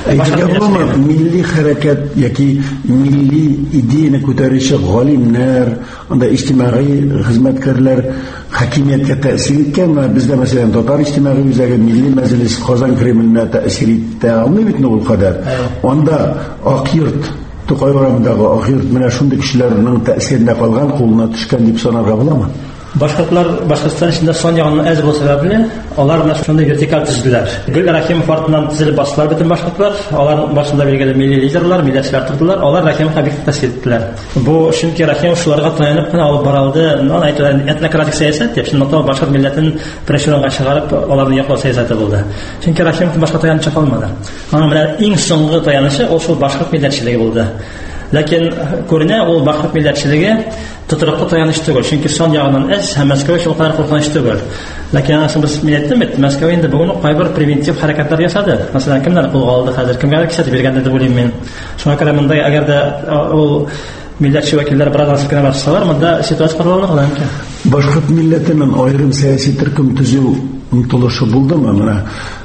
Башка милли хәрәкәт яки милли идеяны күтәрүче галимнәр, анда иҗтимагый хезмәткәрләр хакимияткә тәэсир иткән, бездә мәсәлән татар иҗтимагый үзәге милли мәҗлес Казан Кремленә тәэсир итә алмый бит ул кадәр. Анда Акъйорт Тукай урамындагы Акъйорт менә шундый кешеләрнең тәэсирендә калган, кулына төшкән дип санарга буламы? Башкортлар Башкортстан эчендә сан ягыннан әз булса сәбәпле, алар менә шундый вертикаль төзделәр. Гөл Рахимов артыннан тезелеп бастылар бөтен башкортлар, алар башында билгеле милли лидерлар, милләтчеләр тордылар, алар Рахимовка бик тәэсир иттеләр. Бу чөнки Рахимов шуларга таянып кына алып баралды, аны әйтелгән этнократик сәясәт дип, шундый башка милләтен прessурга чыгарып, аларны яклау сәясәте булды. Чөнки Рахимов башка таяныча калмады. Аның белән иң соңгы таянышы ул шул башкорт милләтчелеге булды. Ләкин күренә ул башкорт милләтчелеге тотрыклы таяныч түгел, чөнки сан ягыннан әз һәм Мәскәү өчен кадәр куркыныч түгел. Ләкин анысын без милләттә бит Мәскәү инде бүген кайбер превентив хәрәкәтләр ясады. Мәсәлән, кемнәр кулга алды хәзер, кемгә кисәтеп биргәндә дип уйлыйм мин. Шуңа күрә монда әгәр дә ул милләтче вәкилләр бераз кенә барсалар, монда ситуация карлана кала мөмкин. Башкорт милләтенең аерым сәяси төркем төзү омтылышы булдымы? Менә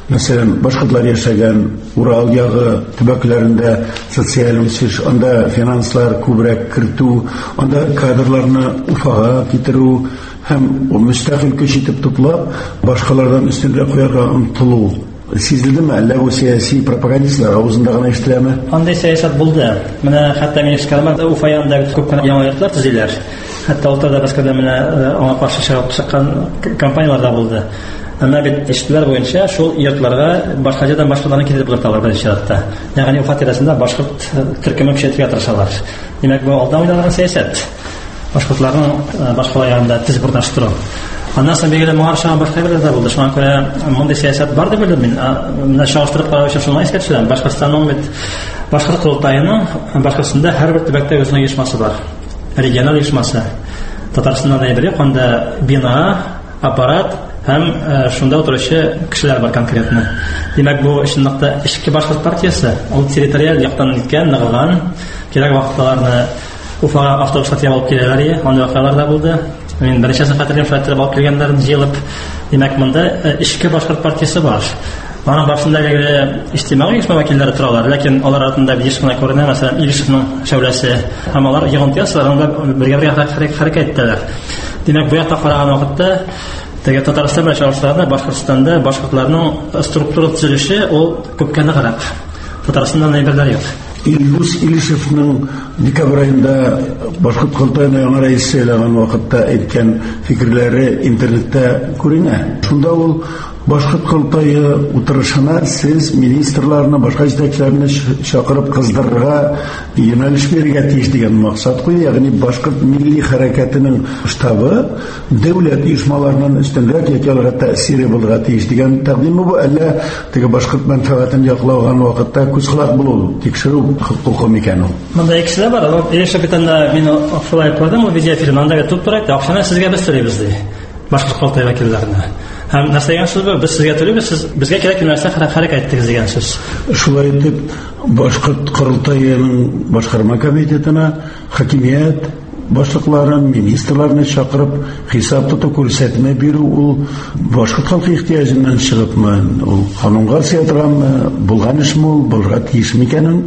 Мәсәлән, башкортлар яшәгән Урал ягы төбәкләрендә социаль үсеш, анда финанслар күбрәк кертү, анда кадрларны Уфага китерү һәм мөстәкыйль көч итеп туплап, башкалардан өстенрәк куярга омтылу сизелдеме, әллә бу сияси пропагандистлар авызында гына ишетеләме? Андай сәясәт булды. Менә хәтта министрлар Уфа янында күп кенә яңа йортлар төзиләр. Хәтта Алтайда Башкирда менә аңа каршы чыгып чыккан кампаниялар да булды. Әмма бит эшләр буенча шул йортларга башка җирдән башкаларны китереп ырталар беренче чиратта. Ягъни Уфа тирәсендә башкорт төркеме көчәйтергә тырышалар. Димәк, бу алдан уйлаган сәясәт. Башкортларның башкалар янында тез бурнаштыру. Аннан соң бигеле моңарча башка бирләрдә булды. Шуңа күрә мондый сәясәт бар дип белдем мин. Менә чагыштырып карау өчен шуны искә төшерәм. Башкортстанның бит башкорт курултайының башкасында һәрбер төбәктә үзенең оешмасы бар. Региональ оешмасы. Татарстанда да бер анда бина, аппарат һәм шунда утыручы кешеләр бар конкретно. Димәк, бу чынлыкта эчке башкорт партиясе, ул территориаль яктан иткән, ныгылган, кирәк вакытларны Уфага автобуска тиеп алып киләләр, анда вакыйлар да булды. Мин беренче хәтерләп фатирә алып килгәннәрне җыелып, димәк, монда эчке башкорт партиясе бар. Аның башында генә иҗтимагый оешма вәкилләре торалар, ләкин алар артында биш кына күренә, мәсәлән, Илишевның шәүләсе, һәм алар йогынты ясалар, анда бергә-бергә хәрәкәт итәләр. Димәк, бу якта караган вакытта теге Татарстан белән чагыштырганда Башкортстанда башкортларның структура төзелеше ул күпкә ныграк. Татарстанда нәйберләр юк. Илдус Илишевның декабрь айында башкорт курултайына яңа рәис сайланган вакытта әйткән фикерләре интернетта күренә. Шунда ул башкорт курултайы утырышына сез министрларны, башка җитәкчеләрне чакырып кыздырырга, юнәлеш бирергә тиеш дигән максат куя. Ягъни башкорт милли хәрәкәтенең штабы дәүләт оешмаларыннан өстенрәк яки аларга тәэсире булырга тиеш дигән тәкъдиме бу, әллә теге башкорт мәнфәгатен яклауган вакытта күз колак булу, тикшерү хокукы микән ул? Монда икесе бар. Илешев битендә мин шулай күрдем, ул видеофильмда туп торак, акчаны сезгә без төлибез ди. Башкорт курултай вәкилләренә. Һәм нәрсә дигән сүз бу? Без сезгә төлибез, сез безгә кирәк нәрсә хәрәкәт итегез дигән сүз. Шулай итеп, башкорт курултайының башкарма комитетына хакимият башлыкларын, министрларны чакырып, хисап тоту күрсәтмә бирү ул башкорт халкы ихтияҗыннан чыгыпмы? Ул канунга сыйдырамы? Булган эшме ул? Булырга тиешме икәнен?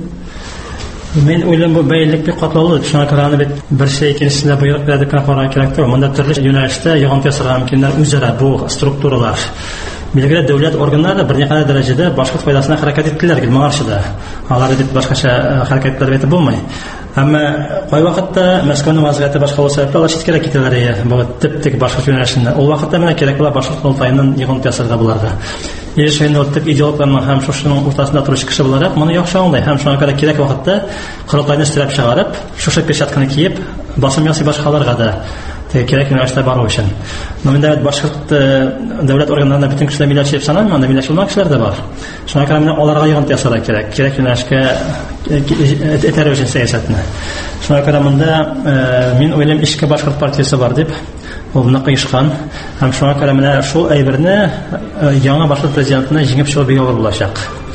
Мен уйлыйм, бу бәйлек бик катлаулы. Шуңа күрә аны бит бер шәй икенчесенә буйрык бирә дип карарга кирәк түгел. Монда төрле юнәлештә йогынты ясарга мөмкинләр үзара бу структуралар. Билгеле дәүләт органнары берникадәр дәрәҗәдә башкорт файдасына хәрәкәт иттеләр моңарчыда. Алар дип башкача хәрәкәтләр итеп булмый. Әмма кай вакытта Мәскәүнең вазгыяте башка булса, алар читкәрәк китәләр, бу тип-тик башкорт юнәлешендә. Ул вакытта менә кирәк була башкорт курултайының йогынты ясарга буларга. Илешевне тип идеологларның һәм шушының уртасында торучы кеше буларак, моны яхшы аңлый. Һәм шуңа күрә кирәк вакытта курултайны стрәп чыгарып, шушы печатканы киеп, басым ясый башкаларга да кирәк юнәлештә бару өчен. Но инде башкорт дәүләт органнарында бөтен кешеләр милләтче дип саналмый, анда милләтче булмаган кешеләр дә бар. Шуңа күрә менә аларга йогынты ясарга кирәк. Кирәк юнәлешкә этәрү өчен сәясәтне. Шуңа күрә монда мин уйлыйм, ичке башкорт партиясе бар дип, ул нык оешкан. Һәм шуңа күрә менә шул әйберне яңа башкорт президентына җиңеп чыгу бик авыр булачак.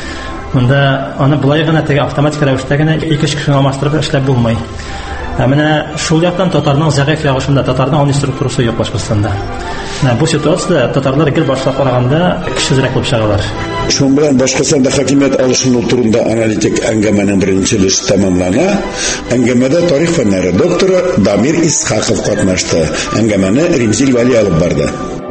Монда аны булай гына теге автоматик рәвештә генә ике-өч кешене алмаштырып эшләп булмый. Ә менә шул яктан татарның зәгыйфь ягы шунда, татарның аны структурасы юк Башкортстанда. Менә бу ситуациядә татарлар гел башлап караганда кешезрәк булып чыгалар. Шуның белән Башкортстанда хакимият алышыну турында аналитик әңгәмәнең беренче өлеше тәмамлана. Әңгәмәдә тарих фәннәре докторы Дамир Исхаков катнашты. Әңгәмәне Римзил Вали алып барды.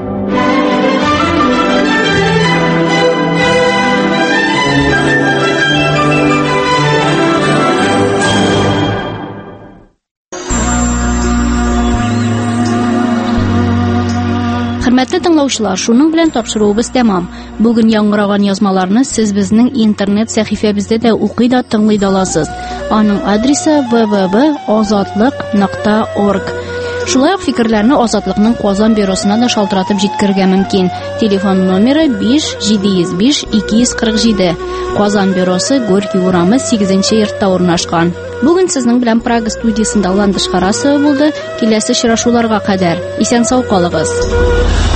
Хөрмәтле тыңлаучылар, шуның белән тапшыруыбыз тәмам. Бүген яңгыраган язмаларны сез безнең интернет сәхифәбездә дә укый да тыңлый да аласыз. Аның адресы дабл ю дабл ю дабл ю точка азатлык точка орг. Шулай ук фикерләрне Азатлыкның Казан бюросына да шалтыратып җиткерергә мөмкин. Телефон номеры биш җиде йөз биш ике йөз кырык җиде. Казан бюросы Горький урамы сигезенче йортта урнашкан. Бүген сезнең белән Прага студиясында ландыш карасы булды. Киләсе очрашуларга кадәр исән сау калыгыз.